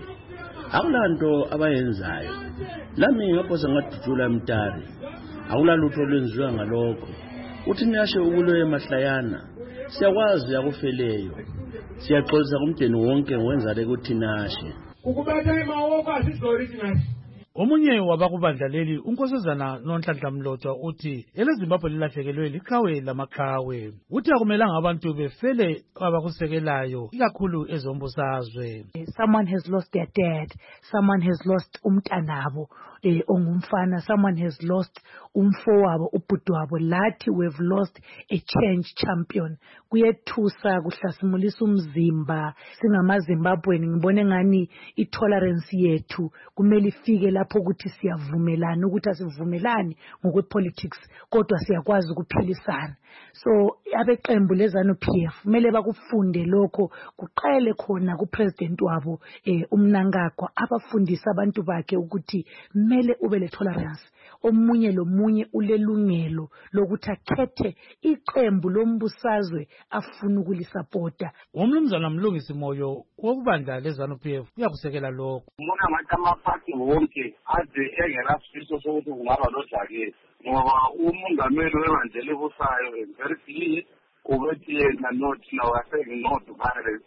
Akulanto abayenzayo. Lami ngaphosa ngadudula emtari. Akulalutho olwenziwa ngalokho. uTinashe ubuloye mahlayana. Siyakwazi yakufeleyo. Siyaxolisa kumdeni wonke ngowenzale kuTinashe. Ukubetha imawoko asizori Tinashe. Omunye wabakubandlaleli uNkosazana Nonhlanhla Mlotshwa uthi eleZimbabwe lilahlekelwe liqhawe lamaqhawe. Uthi akumelanga abantu befele abakusekelayo ikakhulu ezombusazwe. Someone has lost their dad, someone has lost umntanabo ongumfana, someone has lost umfowabo ubhudwabo, lathi we've lost a change champion. Kuyethusa kuhlasimulisa umzimba singamaZimbabweni. Ngibone ngani itolerance yethu kumele ifike lapho ukuthi siyavumelana ukuthi asivumelani ngokwepolitics kodwa siyakwazi ukuphilisana. So abeqembu leZANU-PF kumele bakufunde lokho kuqale khona kupresident wabo uMnangagwa abafundisa abantu bakhe ukuthi kumele ube le tolerance. Omunye lomunye ulelungelo lokuthi akhethe iqembu lombusazwe afuna ukulisupporta. Umnumzana Mlungisi Moyo wokubandla leZANU-PF uyakusekela lokho. Umona ngathi amaphathi wonke ade engenasifiso sokuthi kungaba lodlakela ngoba umongameli webandla lebusayo very clear ukuthi yena nothi nawasenginodwa phakathi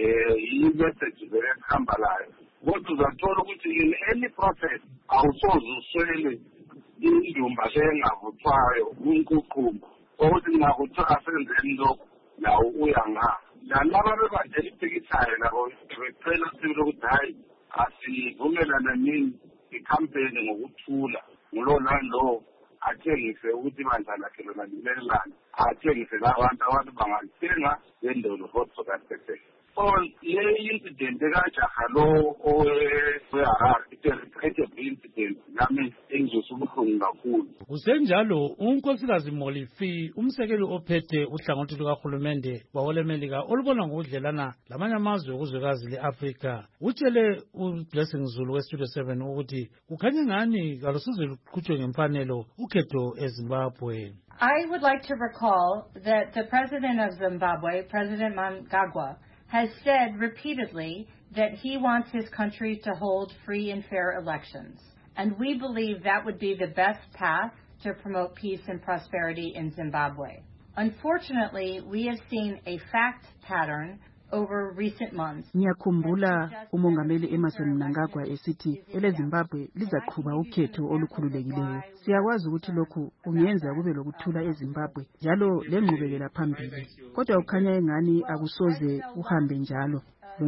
i-message vele kuhamba layo. Kodwa uzathola ukuthi in any process awusoze uswele indumba engavuthwayo unkuqumbu ukuthi ngakuthola senzeni lokho nawo uya nga nalaba bebandla eliphikisayo labo becela sibili ukuthi hayi asivumelana nini ikhampeni ngokuthula ngulo nalo athengise ukuthi ibandla lakhe lona limelelane athengise abantu bangalithenga lendolo hotso kaSeptember. on le incident ekajaha lo owe-Harare i-terrible incident nami engizosubuhlungu kakhulu. Kusenjalo unkosikazi Molifi umsekeli ophethe uhlangothi lukahulumende wawolemelika olubona ngokudlelana lamanye amazwe okuzwekazi le-Afrika utshele uBlessing Zulu weStudio 7 ukuthi kukhanya ngani kalusize luqhutshwe ngemfanelo ukhetho eZimbabwe. I would like to recall that the president of Zimbabwe, President Mnangagwa, has said repeatedly that he wants his country to hold free and fair elections. And we believe that would be the best path to promote peace and prosperity in Zimbabwe. Unfortunately, we have seen a fact pattern over recent months. Ngiyakhumbula umongameli Emmerson Mnangagwa esithi eleZimbabwe lizaqhuba ukhetho olukhululekileyo. Siyakwazi ukuthi lokhu kungenza kube lokuthula eZimbabwe njalo lenqubekela phambili. Kodwa ukhanya engani akusoze uhambe njalo.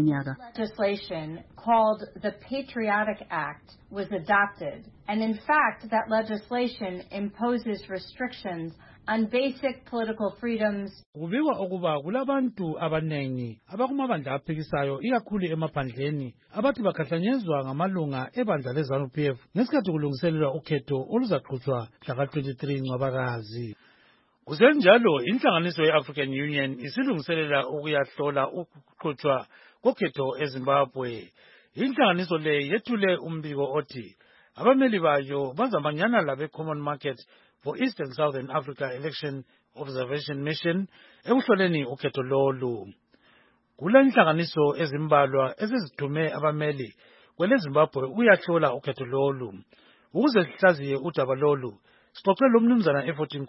Legislation called the Patriotic Act was adopted, and in fact that legislation imposes restrictions on basic political freedoms. Kubikwa ukuba kulabantu abanengi abakumabandla aphikisayo ikakhulu emaphandleni abathi bakhahlanyezwa ngamalunga ebandla leZANU-PF ngesikhathi kulungiselelwa ukhetho oluzaqhutshwa mhla ka-23 Ncwabakazi. Kusenjalo inhlanganiso ye-African Union isilungiselela ukuyahlola ukuqhutshwa kokhetho eZimbabwe. Inhlanganiso le yethule umbiko othi abameli bayo bazamanyana labe-Common Market for East and Southern Africa Election Observation Mission ekuhloleni ukhetho lolu. Kule inhlanganiso ezimbalwa ezizithume abameli kweleZimbabwe uyahlola ukhetho lolu. Ukuze sihlaziye udaba lolu, sixoxele umnumzana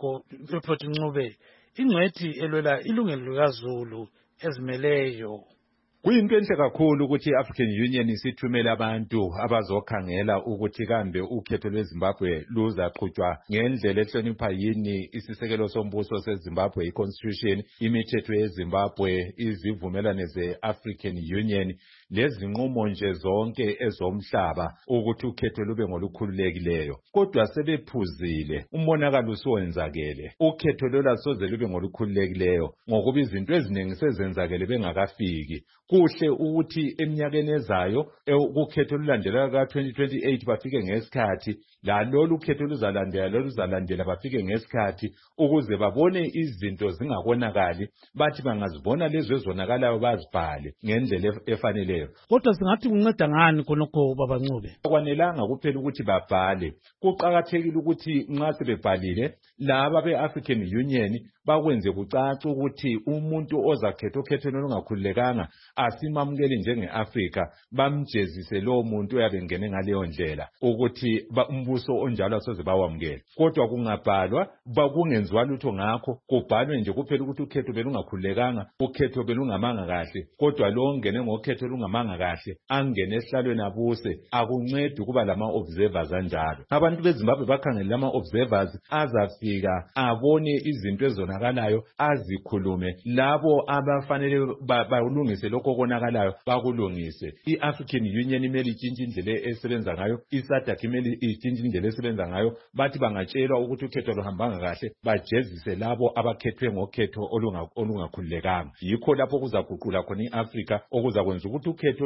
eFort Ncube, ingcwethi elwela ilungelo likaZulu ezimeleyo. Kuyinto enhle kakhulu ukuthi i-African Union isithumela abantu abazokhangela ukuthi kambe ukhetho lweZimbabwe luzaqhutshwa ngendlela ehlonipha yini isisekelo sombuso seZimbabwe, i-Constitution, imithetho yeZimbabwe, izivumelwano ze-African Union lezinqumo nje zonke ezomhlaba ukuthi ukhetho lube ngolukhululekileyo. Kodwa sebephuzile, umonakalo uswenzakele. Ukhetho lolu asoze lube ngolukhululekileyo ngokuba izinto eziningi sezenzakele bengakafiki. Kuhle ukuthi eminyakeni ezayo ukhetho lulandela ka-2028 bafike ngesikhathi, lolu ukhetho luzalandela bafike ngesikhathi ukuze babone izinto zingakonakali, bathi bangazibona lezo ezonakalayo bazibhale ngendlela efaneleyo. Kodwa singathi kunceda ngani khonokho Baba Ncube? Kwanelanga kuphela ukuthi babhale. Kuqakathekile ukuthi nxa sebebhalile laba be-African Union bakwenze kucaca ukuthi umuntu ozakhetha ukhetho olungakhululekanga asimamukele njenge-Afrika, bamjezise lowo muntu oyabe ngene ngaleyo ndlela ukuthi umbuso onjalo asoze bawamukele. Kodwa kungabhalwa kungenziwa lutho ngakho, kubhalwe nje kuphela ukuthi ukhetho belungakhululekanga, ukhetho belungamanga kahle, kodwa lo ongene ngokhetho olungamanga kahle angene esihlalweni abuse, akuncedi ukuba lama-observers anjalo. Abantu beZimbabwe bakhangele lama-observers azafika abone izinto ezonakalayo, azikhulume. Labo abafanele balungise lokho konakalayo bakulungise. I-African Union imele itshintshe indlela esebenza ngayo, iSADC imele itshintshe indlela esebenza ngayo. Bathi bangatshelwa ukuthi ukhetho luhambanga kahle, bajezise labo abakhethwe ngokhetho olungakhululekanga. Yikho lapho kuzaguqula khona i-Afrika okuzakwenza ukuthi ukhetho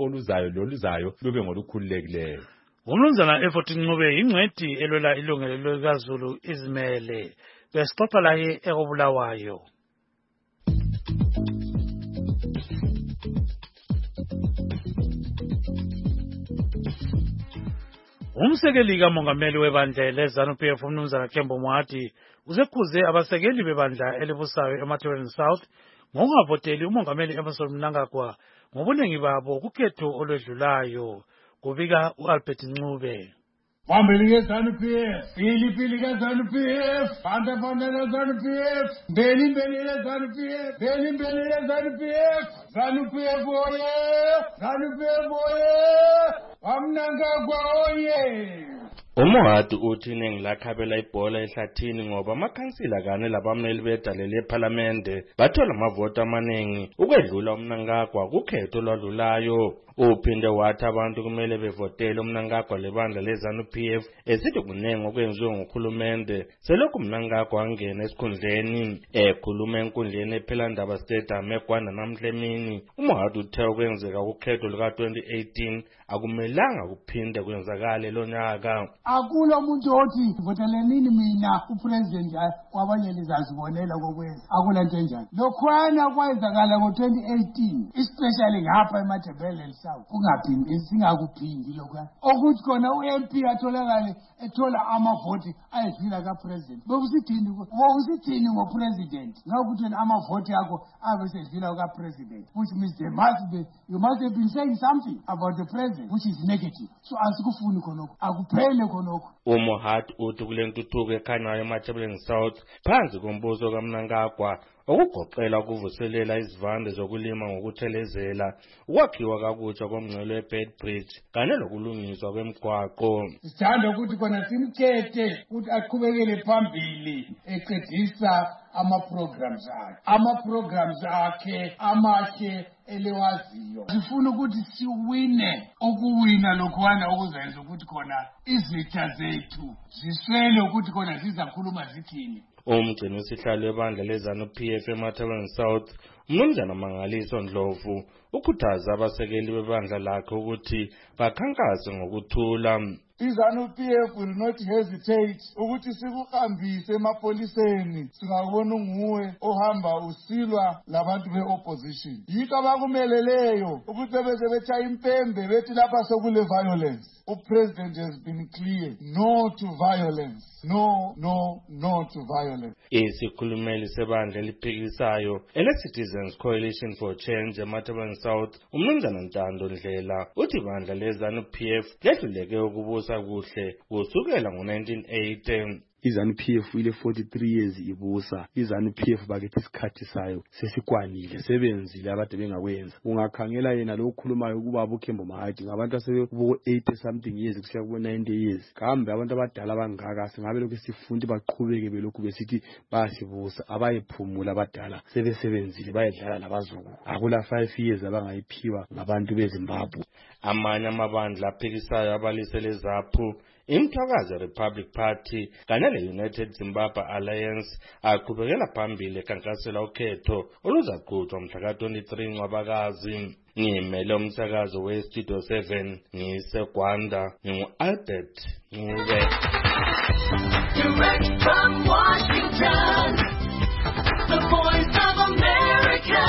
oluzayo lube ngolukhululekileyo. Umnumzana eFort Ncube ingcwethi elwela ilungelo likaZulu izimele. Besixoxa laye ekobulawayo. Umsekeli kamongameli webandla leZANU-PF umnumzana Kembo Mwati usekhuze abasekeli bebandla elibusayo eMatabeleland South ngokungavoteli umongameli Emmerson Mnangagwa ngobuningi babo kukhetho olwedlulayo. Kubika uAlbert Ncube. Phambili ngeZANU-PF, pili ngeZANU-PF, phanda ngeZANU-PF, mbeli ngeZANU-PF, mbeli ngeZANU-PF, ZANU-PF oye, ZANU-PF oye, Mnangagwa oye. Umohati uthi iningi lakhabela ibhola ehlathini ngoba amakhansila kanye labameli bedalele ephalamende bathola amavoti amaningi ukwedlula uMnangagwa kukhetho olwadlulayo. Uphinde wathi abantu kumele bevotele uMnangagwa lebandla leZANU-PF esithi kuningi okwenziwe nguhulumende selokhu uMnangagwa angena esikhundleni. Ekhuluma enkundleni ePhelandaba Stadium eGwanda namhla emini, uMohati uthe okwenzeka kukhetho luka-2018 akumelanga kuphinde kwenzakale lo nyaka. Akula umuntu othi votelenini mina upresident wabanye lizazibonela kokwenza. Akula nto enjalo. Lokhwana kwenzakala ngo-2018 especially ngapha eMatabele kungaphindi singakuphindi lokho okuthi khona uMP atholakale ethola amavoti ayedlula kapresident. Bokusithini ngopresident ngakuthi amavoti akho abesedlula kapresident, which means you must have been saying something about the president which is negative. So asikufuni khonokho, akuphele khonokho. uMohati uthi kule ntuthuko ekhanyayo eMatabele South phansi kombuso kaMnangagwa okugoqela ukuvuselela izivande zokulima ngokuthelezela, ukwakhiwa kakutsha komngcele weBedbridge kanye lokulungiswa kwemigwaqo. Sithanda ukuthi khona simkhethe ukuthi aqhubekele phambili eqedisa ama-programs akhe amahle elewaziyo. Sifuna ukuthi siwine ukuwina lokhwana okuzenza ukuthi khona izitha zethu ziswele ukuthi khona zizakhuluma zithini. Umgcini wesihlalo webandla leZANU-PF eMatabele South, uMnumzana Mangaliso Ndlovu, ukhuthaza abasekeli bebandla lakhe ukuthi bakhankase ngokuthula. iZANU-PF will not hesitate ukuthi sikuhambise emapoliseni singabona nguwe ohamba usilwa labantu be-opposition. Yikho abakumeleleyo ukuthi beze betshaya impembe bethi lapha sokule violence. President has been clear, no to violence, no to violence. Isikhulumeli sebandla eliphikisayo ele-Citizens Coalition for Change eMatabele South, uMnumzana Ntando Ndlela, uthi ibandla leZANU-PF lehluleke ukubusa kuhle kusukela ngo-1980. iZANU-PF ile 43 years ibusa. iZANU-PF bakithi isikhathi sayo sesikwanile, sebenzile abade bengakwenza. Ungakhangela yena lo ukhulumayo ukuba uKhembo Mahadi ngabantu asebekubo 80 something years kusiya kubo 90 years. Kambe abantu abadala bangaka singabe lokhu sifundi baqhubeke belokhu besithi bayasibusa, abayiphumula abadala sebesebenzile bayedlala labazungu. Akula 5 years abangayiphiwa ngabantu beZimbabwe. Amanye amabandla aphikisayo abalisele ZAPU, iMthwakazi Republic Party kanye le-United Zimbabwe Alliance aqhubekela phambili ekhankasela ukhetho oluzaqhutshwa mhla ka-23 Ncwabakazi. Ngimele umsakazo weStudio 7 ngiseGwanda, ngingu-Albert Ncube. Direct from Washington, the Voice of America,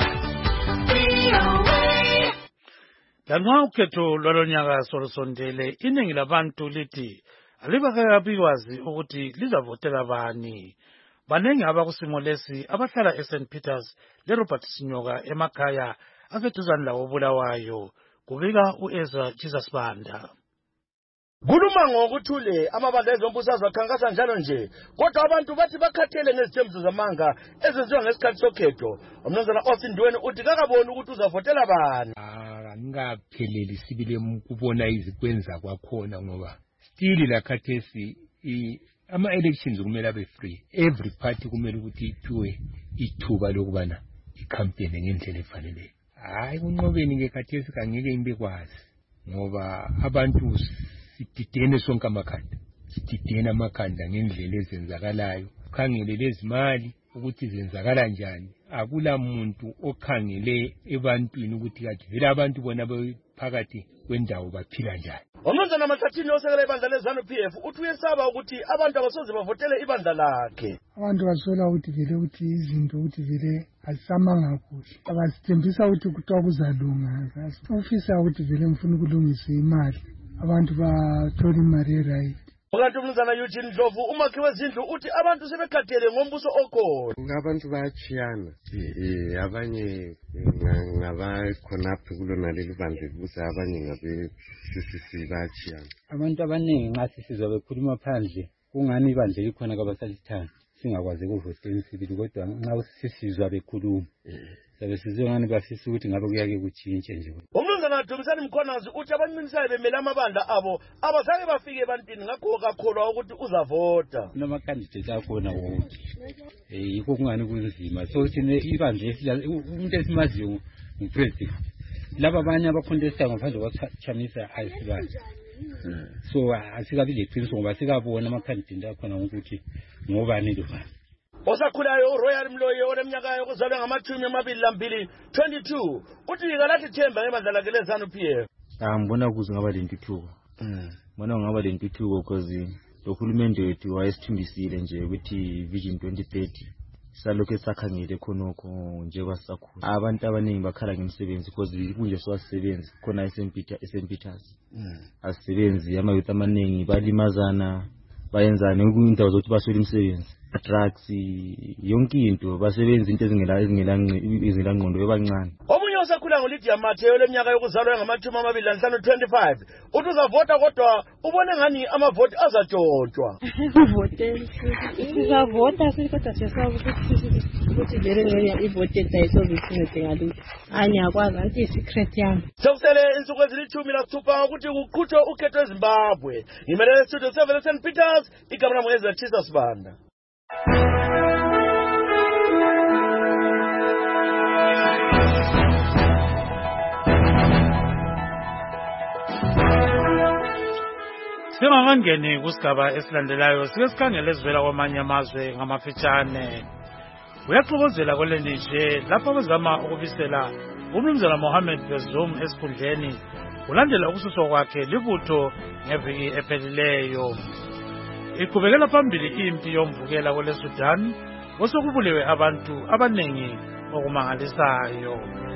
VOA. Lanxa ukhetho lwalonyaka solusondele, iningi labantu lithi alibakabikwazi ukuthi lizavotela bani. Banengi abakusimo lesi abahlala eSt Peters leRobert Sinyoka emakhaya aseduzane lawo Bulawayo, kubika uEzra Jesus Banda. Kuluma ngokuthule amabandla ezombusazwe akhankasa njalo nje, kodwa abantu bathi bakhathele ngezithembiso zamanga ezenziwa ngesikhathi sokhetho. Umnumzana Austin Ndweni uthi kakaboni ukuthi uzavotela bani. Ngingapheleli sibile ukubona izikwenza kwakhona ngoba still la khathesi ama elections kumele abe free. Every party kumele ukuthi iphiwe ithuba lokubana icampaign ngendlela efanele. Hayi unqobeni ngekhathesi kangeke imbe kwazi ngoba abantu sididene sonke amakhanda. Sididene amakhanda ngendlela ezenzakalayo. Khangele lezimali ukuthi zenzakala njani. Akula muntu okhangele ebantwini ukuthi kathi vele abantu bona phakathi kwendawo baphila njani. Umnumzana Mahlathini osekela ibandla leZANU-PF uthi uyesaba ukuthi abantu abasoze bavotele ibandla lakhe. Abantu basola ukuthi vele ukuthi izinto ukuthi vele azisamanga kuhle. Abasithembisa ukuthi kuthiwa kuzalunga. Ufisa ukuthi vele mfuna ukulungisa imali. Abantu bathola imali right. Ukanti umnumzana Eugene Ndlovu umakhi wezindlu uthi abantu sebekhathele ngombuso okhona. Abantu bayachiyana. Abanye ngabakhonaphi kulona leli bandla libusa, abanye ngabe CCC bayachiyana. Abantu abaningi nxa sisizwa bekhuluma phandle kungani ibandla likhona kabasalithanda singakwazi ukuvotela isibili, kodwa nxa sisizwa bekhuluma sabe sizongani bafisa ukuthi ngabe kuyake kutshintshe nje. Umnumzana Dumisani Mkhonazi uthi abancinisayo bemele amabandla abo abazange bafike ebantwini ngakho kakholwa ukuthi uzavota. Kunamakandidate akhona wonke. Yikho kungani kunzima. So thina ibandla umuntu esimaziyo ngupresident. Laba abanye abacontesta ngaphandle kwaChamisa ayisibazi. So asikabi leqiniso ngoba sikabona amakandidate akhona ukuthi ngobani lobani. Osakhulayo uRoyal Mloyi oneminyaka yokuzalwa ngama-22 22 uthi ngalathi themba ngebandla lakhe leZANU-PF. Ngibona kuze ngaba lentuthuko. Ngibona ngaba lentuthuko becauselohulumende wethu wayesithumbisile nje ukuthi Vision 2030 salokho esakhangele khonokho nje kwasakhula. Abantu abaningi bakhala ngemisebenzi because kunje siwasebenzi khona eSempiters. Asisebenzi amayouth amaningi balimazana bayenzana indawo zokuthi baswele imisebenzi. Drugs yonke into basebenza into ezingela ngqondo bebancane. Omunye osakhula ngoLydia Mathe oleminyaka yokuzalwa ngama-25 25 uthi uzavota kodwa ubone ngani amavoti azatshontshwa. Sizavota kodwa siyasazi ukuthi vele ivote ayisozisincede ngalutho. Angiyakwazi anti secret yami. Sekusele insuku ezili-16 ukuthi kuqhutshwe ukhetho eZimbabwe. Ngimele studio 7 St Peters igama lami ngeZathisa Sibanda. Singakangeni kusigaba esilandelayo sike sikhangele esivela kwamanye amazwe ngamafitshane. Uyaxokozela kwelendije lapho bezama ukubisela umnumzana Mohamed Bazoum esikhundleni ulandela ukususwa kwakhe libutho ngeviki ephelileyo. Iqhubekela phambili impi yomvukela kwele Sudan osokubulewe abantu abanengi okumangalisayo.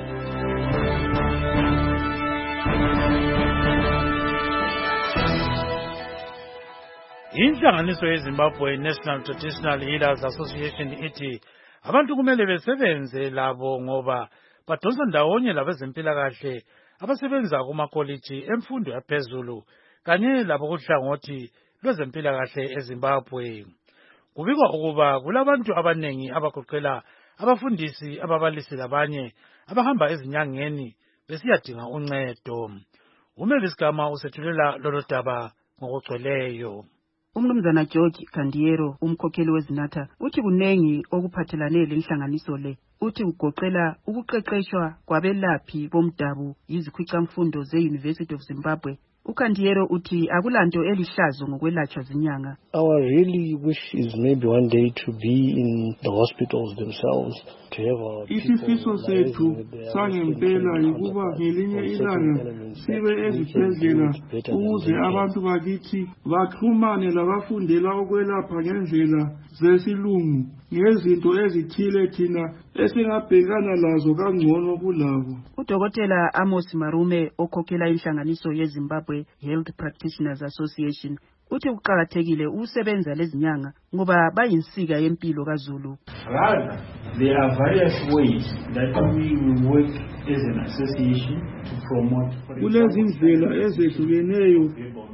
Inhlanganiso yeZimbabwe National Traditional Healers Association ithi abantu kumele besebenze labo ngoba badonsa ndawonye labezempilakahle abasebenza kumakoliji emfundo yaphezulu kanye labo kuhlangothi lwezempilakahle eZimbabwe. Kubikwa ukuba kulabantu abanengi abagoqela abafundisi, ababalisi labanye abahamba ezinyangeni besiyadinga uncedo. Umevisigama usethulela lolo daba ngokugcweleyo. Umnumzana George Kandiero umkhokheli weZinatha uthi kunengi okuphathelane lenhlanganiso le. Uthi kugoqela ukuqeqeshwa kwabelaphi bomdabu yizikhwicamfundo ze-University of Zimbabwe. uKandiero uthi akulanto elihlazo ngokwelatshwa zinyanga. Our really wish is maybe one day to be in the hospitals themselves, to have our isifiso sethu sangempela yikuba ngelinye ilanga sibe ezibhedlela ukuze abantu bakithi baxhumane labafundela ukwelapha ngendlela zesilungu ngezinto ezithile thina esingabhekana lazo kangcono kulabo. Udokotela Amos Marume okhokhela inhlanganiso yeZimbabwe Health Practitioners Association uthi kuqakathekile ukusebenza lezinyanga ngoba bayinsika yempilo kaZulu. Rather, there are various ways that we will work as an association to promote. Kulezindlela ezehlukeneyo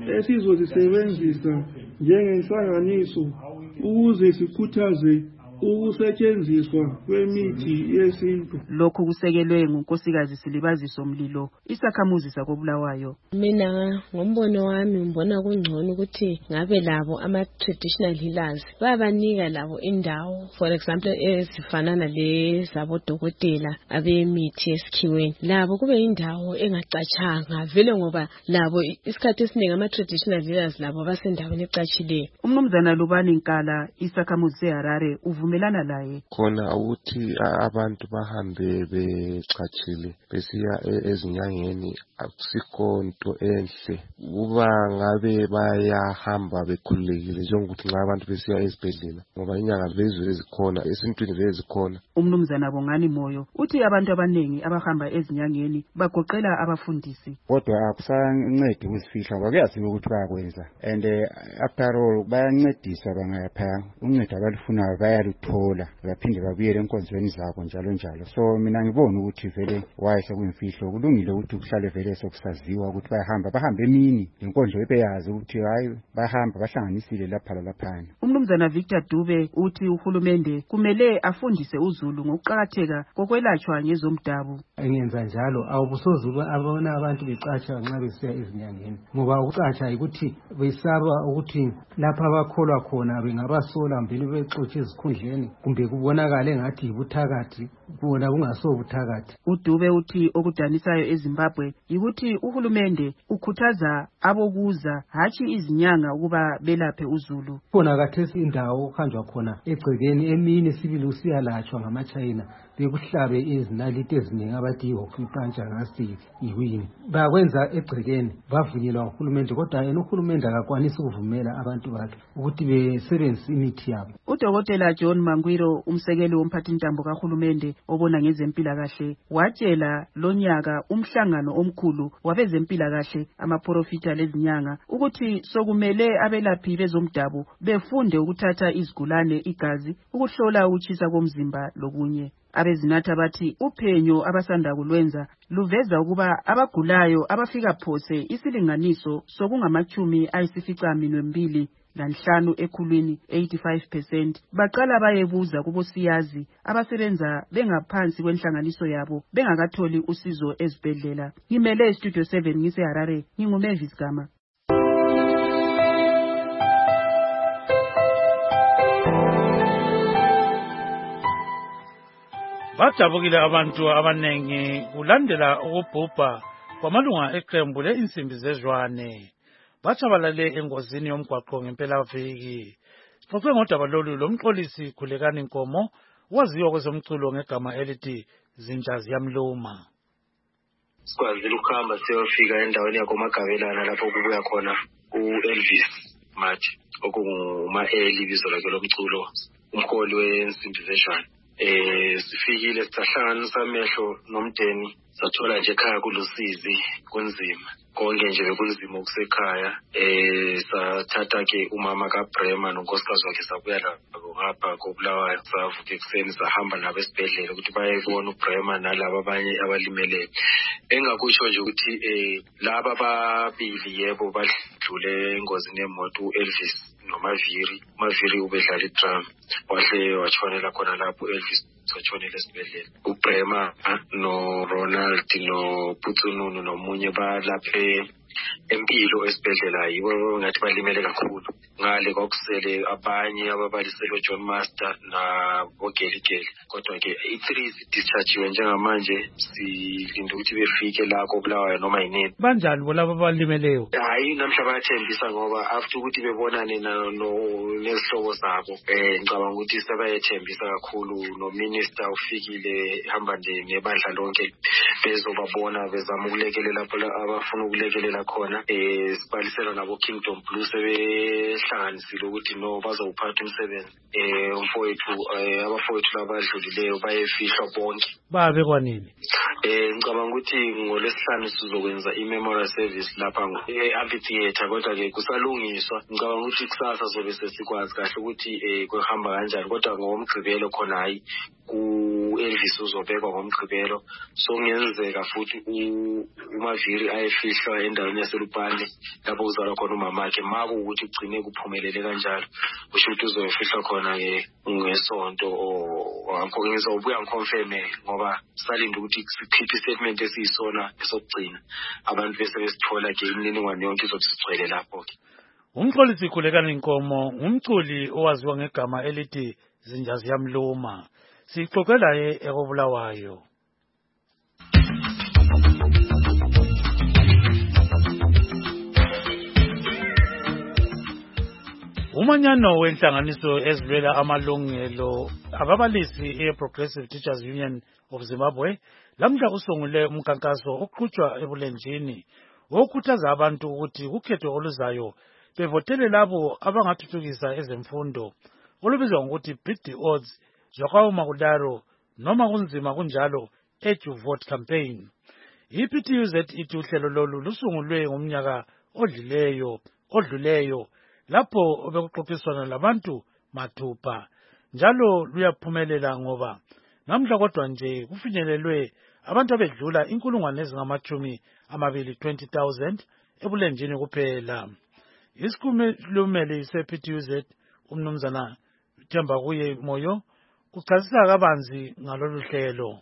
esizozisebenzisa njengenhlanganiso ukuze sikhuthaze ukusetshenziswa kwemithi yesintu. Lokhu kusekelwe ngunkosikazi Silibaziso Mlilo isakhamuzi sakobulawayo. Mina ngombono wami ngibona kungcono ukuthi ngabe labo ama traditional healers bayabanika labo indawo, for example ezifanana lezabo dokotela abemithi yesikhiweni, labo kube indawo engacatshanga vele ngoba labo isikhathi esiningi ama traditional healers labo basendaweni ecatshileyo. Umnumzana Lubani Nkala isakhamuzi seHarare uvumelana laye. Khona ukuthi abantu bahambe becatshile besiya ezinyangeni akusikho nto enhle. Kuba ngabe bayahamba bekhululekile njengokuthi nxa abantu besiya ezibhedlela ngoba inyanga lezo ezikhona esintwini lezi zikhona. Umnumzana Bongani Moyo uthi abantu abanengi abahamba ezinyangeni bagoqela abafundisi. Kodwa akusancedi ukuzifihla ngoba kuyaziwa ukuthi bayakwenza and after all bayancedisa bangayaphanga uncedo abalufunayo bayaludinga. bayakuthola baphinde babuyele enkonzweni zabo njalo njalo. So mina ngibona ukuthi vele wayese kuyimfihlo kulungile ukuthi kuhlale vele sokusaziwa ukuthi bahambe emini lenkondlo ebeyazi ukuthi hayi bahamba bahlanganisile lapha laphana. Umnumzana Victor Dube uthi uhulumende kumele afundise uZulu ngokuqhakatheka kokwelatshwa ngezomdabu. Engenza njalo awubusozulu abona abantu becatsha nxa besiya ezinyangeni ngoba ukucatsha ukuthi besaba ukuthi lapha abakholwa khona bengabasola mbili bexotshe izikhundleni kumbe kubonakale ngathi yibuthakathi kubona kungasobuthakathi. uDube uthi okudanisayo eZimbabwe yikuthi uhulumende ukhuthaza abokuza hatshi izinyanga ukuba belaphe uZulu. Khona kathesi indawo okuhanjwa khona egcekeni emini sibili usiyalatshwa ngamaChina bekuhlabe izinaliti eziningi abathi yihokupantsha ngasi yiwini bakwenza egcekeni bavunyelwa nguhulumende kodwa yena uhulumende akakwanisi ukuvumela abantu bakhe ukuthi besebenzise imithi yabo. Udokotela John Mangwiro umsekeli womphathintambo kahulumende obona ngezempilakahle watshela lonyaka umhlangano omkhulu wabezempilakahle amaprofita lezinyanga ukuthi sokumele abelaphi bezomdabu befunde ukuthatha izigulane igazi ukuhlola ukutshisa komzimba lokunye. Abezinatha bathi uphenyo abasanda kulwenza luveza ukuba abagulayo abafika phose isilinganiso sokungamachumi ayisificaminwembili lanhlanu ekhulwini 85% baqala bayebuza kubosiyazi abasebenza bengaphansi kwenhlanganiso yabo bengakatholi usizo ezibhedlela. Ngimele Studio 7 ngiseHarare nginguMavis Gama. Bajabukile abantu abanengi kulandela ukubhubha kwamalunga eqembu leinsimbi zezwane. Bachabalale engozini yomgwaqo ngempelaviki. Sixoxe ngodaba lolu lomxolisi Khulekani Nkomo waziwa kwezomculo ngegama elithi Zinjazi Yamluma. Sikwazile ukuhamba siyofika endaweni yakoMagabelana lapho kubuya khona uElvis Mathi okunguma-eli ibizo lakhe lomculo umholi wensimbi zezwane. Sifikile sahlanganisa amehlo nomndeni sathola nje ekhaya kulusizi kunzima konke nje bekunzima ukusekhaya. Sathatha ke umama kaBrema nonkosikazi wakhe sabuya lapho ngapha koBulawayo savuka ekuseni sahamba nabo esibhedlela ukuthi bayebona uBrema nalabo abanye abalimeleyo. Engakusho nje ukuthi laba babili yebo badlule engozini yemoto uElvis noMaviri ubedlala idrum wahle watshonela khona lapho uElvis watshonela esibhedlela. uBrema noRonald noPutsununu nomunye balaphe empilo esibhedlela yibo ngathi balimele kakhulu. Ngale kwakusele abanye ababalisele John Master na Ogeligeli kodwa ke i3 discharge njengamanje silinda ukuthi befike la koBulawayo noma yini. Banjani bolabo balimeleyo? Hayi namhla bayathembisa ngoba after ukuthi bebonane nezihlobo zabo ngicabanga ukuthi sebayethembisa kakhulu. No-minister ufikile hamba nje nebandla lonke bezobabona bezama ukulekelela lapho abafuna ukulekelela khona. Sibalisela nabo Kingdom Blue sebehlanganisile ukuthi no bazowuphatha umsebenzi. Abafowethu labadlulileyo bayefihlwa bonke. Babe kwanini? Ngicabanga ukuthi ngolesihlanu sizokwenza i-memorial service lapha amphitheater kodwa ke kusalungiswa. Ngicabanga ukuthi kusasa zobe sesikwazi kahle ukuthi kuhamba kanjani kodwa ngomgqibelo khona hayi uElvis uzobekwa ngomgqibelo. So ngenzeka futhi uMaviri ayefihlwa endaweni yaseLupane lapho kuzalwa khona umamakhe maku ukuthi ugcine kuphumelele kanjalo usho ukuthi uzofihlwa khona ngesonto ngakho ngizobuya ngiconfirme ngoba salinda ukuthi sikhiphe istatement esiyisona esokugcina abantu bese besithola ke imininingwane yonke izothi sigcwele lapho ke. Umxolisi Khulekani Nkomo umculi owaziwa ngegama elithi Zinjazi Yamluma. Sixoxela ekoBulawayo. Umanyano wenhlanganiso ezilwela amalungelo ababalisi e-Progressive Teachers Union of Zimbabwe lamhla usungule umkankaso oqhutshwa ebulenjini wokukhuthaza abantu ukuthi ukhetho oluzayo bevotele labo abangathuthukisa ezemfundo olubizwa ngokuthi Beat the Odds Zwakwama Kudaro noma kunzima kunjalo Edge Vote Campaign. IPTUZ ithi uhlelo lolu lusungulwe ngomnyaka odluleyo lapho bekuxoxiswana labantu mathupha njalo luyaphumelela ngoba namhla kodwa nje kufinyelelwe abantu abedlula 20,000 ebulenjini kuphela. Isikhulumeli sePTUZ umnumzana Thembakuye Moyo uchasisa kabanzi ngalolu hlelo.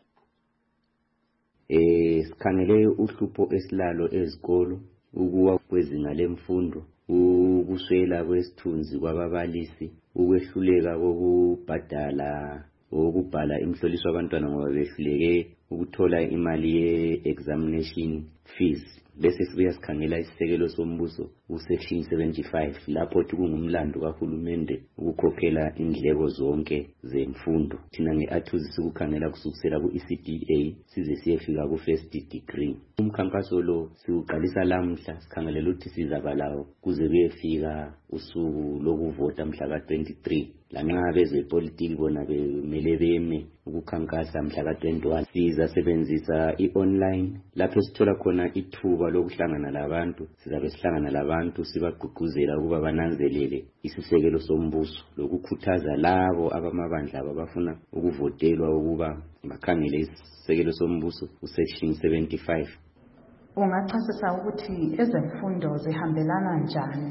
Sikhangele uhlupho esilalo ezikolo, ukuwa kwezinga lemfundo, ukuswela kwesithunzi kwababalisi, ukwehluleka kokubhadala ukubhala imhloliso abantwana ngoba behluleke ukuthola imali ye-examination fees. Bese sibuya sikhangela isisekelo sombuso usection 75 lapho kungumlando kahulumende ukukhokhela indleko zonke zemfundo. Thina ngeATHUS sikukhangela kusukisela ku-ECDA size siyefika ku-first degree. Umkhankaso lo siuqalisa lamhla, sikhangelela ukuthi sizabalawo kuze kuyefika usuku lokuvota mhla ka-23. Lanxa bezepolitiki bona bemele beme ukukhankasa mhla ka-21. Sizasebenzisa i-online lapho sithola khona ithuba lokuhlangana labantu. Sizabe sihlangana labantu sibagqugquzela ukuba bananzelele isisekelo sombuso lokukhuthaza labo abamabandla abafuna ukuvotelwa ukuba bakhangele isisekelo sombuso usection 75. Ungachasisa ukuthi ezemfundo zihambelana njani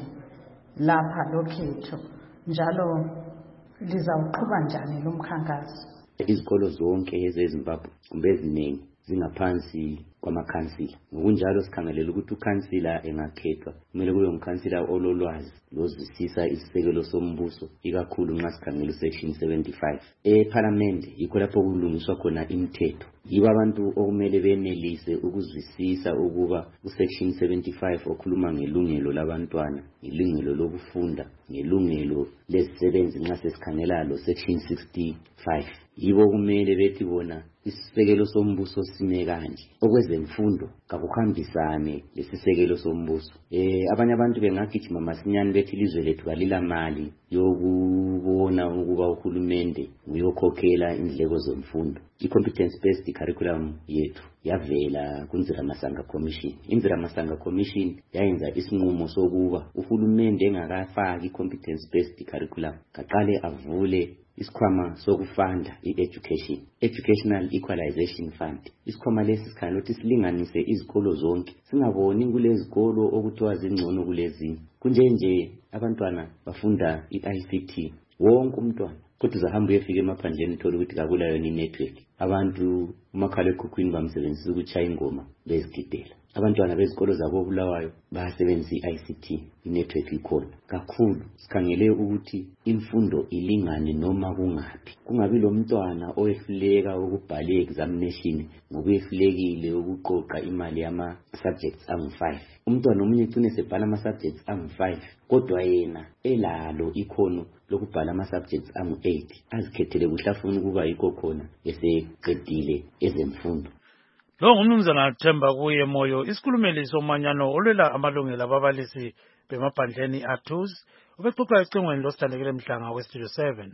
lapha lokhetho njalo lizawuqhuba njani lo mkhankaso? Izikolo zonke ezeZimbabwe kumbe eziningi zingaphansi kwamakhansila. Ngokunjalo sikhangelela ukuthi ukhansila engakhethwa kumele kube umkhansila ololwazi lozwisisa isisekelo sombuso, ikakhulu nxa sikhangela section 75. Eparlamente yikho lapho kulungiswa khona imithetho. Yibo abantu okumele benelise ukuzwisisa ukuba usection 75 okhuluma ngelungelo labantwana, ilungelo lokufunda, ngelungelo lezisebenzi nxa sesikhangela lo section 65. Yibo kumele bethi bona isisekelo sombuso sime kanje. Okwezemfundo kakuhambisane lesisekelo sombuso. Abanye abantu bengagijima masinyane bethi ilizwe lethu kalila mali yokubona ukuba uhulumende uyokhokhela indleko zemfundo. I-competence based curriculum yethu yavela kuNziramasanga Commission. iNziramasanga Commission yayenza isinqumo sokuba uhulumende engakafaki i-competence based curriculum kaqale avule isikhwama sokufunda Educational Equalization Fund. Isikhwama lesi sikhangela ukuthi silinganise izikolo zonke, singaboni kulezikolo okuthiwa zingcono kulezinye. Kunjenje abantwana bafunda i-ICT, wonke umntwana kodwa uzahamba uyefika emaphandleni uthola ukuthi kakulayo i-network. Abantu umakhalekhukhwini bamsebenzisa ukutshaya ingoma bezigidela. Abantwana bezikolo zabo Bulawayo basebenzisa i-ICT, i-network ikhona kakhulu. Sikhangele ukuthi imfundo ilingane noma kungaphi, kungabi lo mntwana owehluleka ukubhala i-examination ngokuyehlulekile ukuqoqa imali yama subjects angu-5. Umntwana omunye ugcine sebhala ama subjects angu-5 kodwa yena elalo ikhono lokubhala ama subjects angu-8, azikhethele kuhle afuna ukuba yikho khona eseqedile ezemfundo. Lo ngumnumzana Thembakuye Moyo, isikhulumeli somanyano olwela amalungelo ababalisi bemaphandleni ATHUS, ubexoxa ecingweni losithandekele Mhlanga weStudio 7.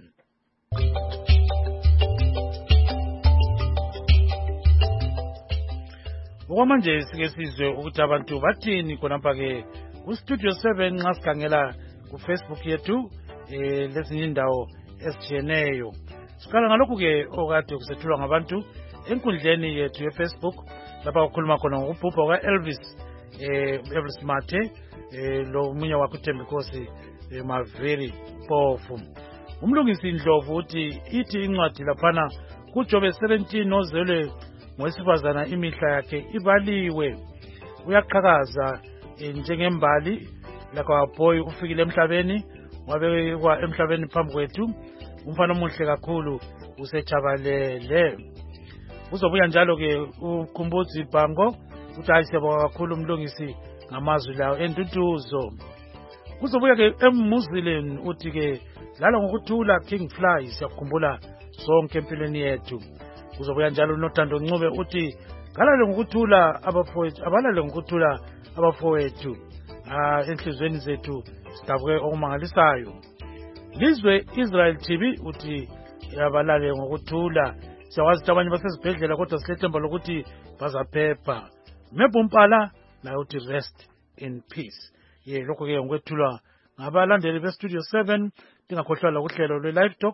Okwamanje sike sizwe ukuthi abantu bathini khonapha ke kuStudio 7 nxa sikhangela kuFacebook yethu lezinye indawo ezitshiyeneyo. Siqala ngalokhu ke okade kusethulwa ngabantu enkundleni yethu yeFacebook lapha kukhuluma khona ngokubhubha kwa-Elvis Mathe lo omunye wakhe uThembinkosi Maveri Mpofu. Umlungisi Ndlovu uthi ithi incwadi laphana kuJobe 17 ozelwe ngowesifazana imihla yakhe ibaliwe. Uyaqhakaza njengembali lakwaBoy ufikile emhlabeni, wabekwa emhlabeni phambi kwethu. Umfana omuhle kakhulu usechabalele. Uzobuya njalo ke uKhumbuzi Bhango uthi ayisebonga kakhulu umlungisi ngamazwi lawo entutuzo. Kuzobuya ke eMuzileni uthi ke dlala ngokuthula King Fly, siyakhumbula sonke empilweni yethu. Kuzobuya njalo uNothando Ncube uthi galale ngokuthula abafowethu, abalale ngokuthula abafowethu. Enhlizweni zethu sidabuke okumangalisayo. Lizwe Israel TV uthi abalale ngokuthula. Siyawazi ukuthi abanye basezibhedlela kodwa silethemba lokuthi bazaphepha. Mebumpala naye uthi rest in peace. Lokho ke ngokwethulwa ngabalandeli beStudio 7. Ndingakhohlwa ukuhlelo lwe-Live Talk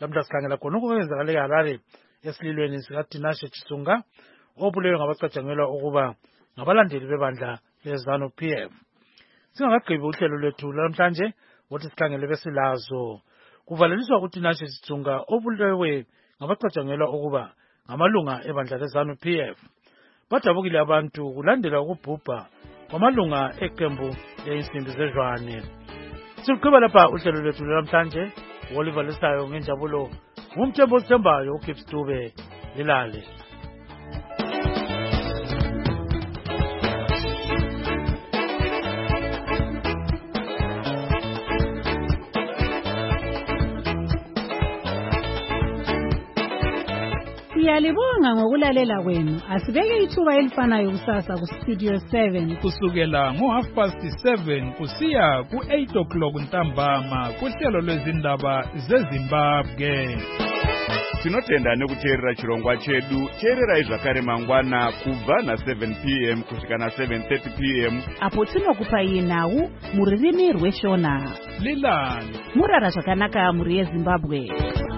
lamhla sikhangela khona okwenzakale eHarare esililweni sikaTinashe Chisunga obulewe ngabacatshangelwa ukuba ngabalandeli bebandla leZANU PF. Singakagqibi uhlelo lwethu namhlanje wothi sikhangele besilazo. Kuvaleliswa ukuthi Tinashe Chisunga obulewe ngabacatshangelwa ukuba ngamalunga ebandla leZANU PF. Badabukile abantu kulandela ukubhubha kwamalunga eqembu leinsimbi zezwane. Siqhubeka lapha uhlelo lwethu namhlanje wolivalisayo ngenjabulo ngumthembo othembayo uKips Dube lilale. Siyalibonga ngokulalela kwenu. Asibeke ithuba elifanayo kusasa ku Studio 7 kusukela ngo7:30 kusiya ku8 ntambama kuhlelo lwezindaba zeZimbabwe. Tinotenda nekuteerera chirongwa chedu. Teererai zvakare mangwana kubva na7 p.m. kusvika na7:30 p.m. apo tinokupai nhau muririmi rweShona. Lilani murara zvakanaka muri yeZimbabwe.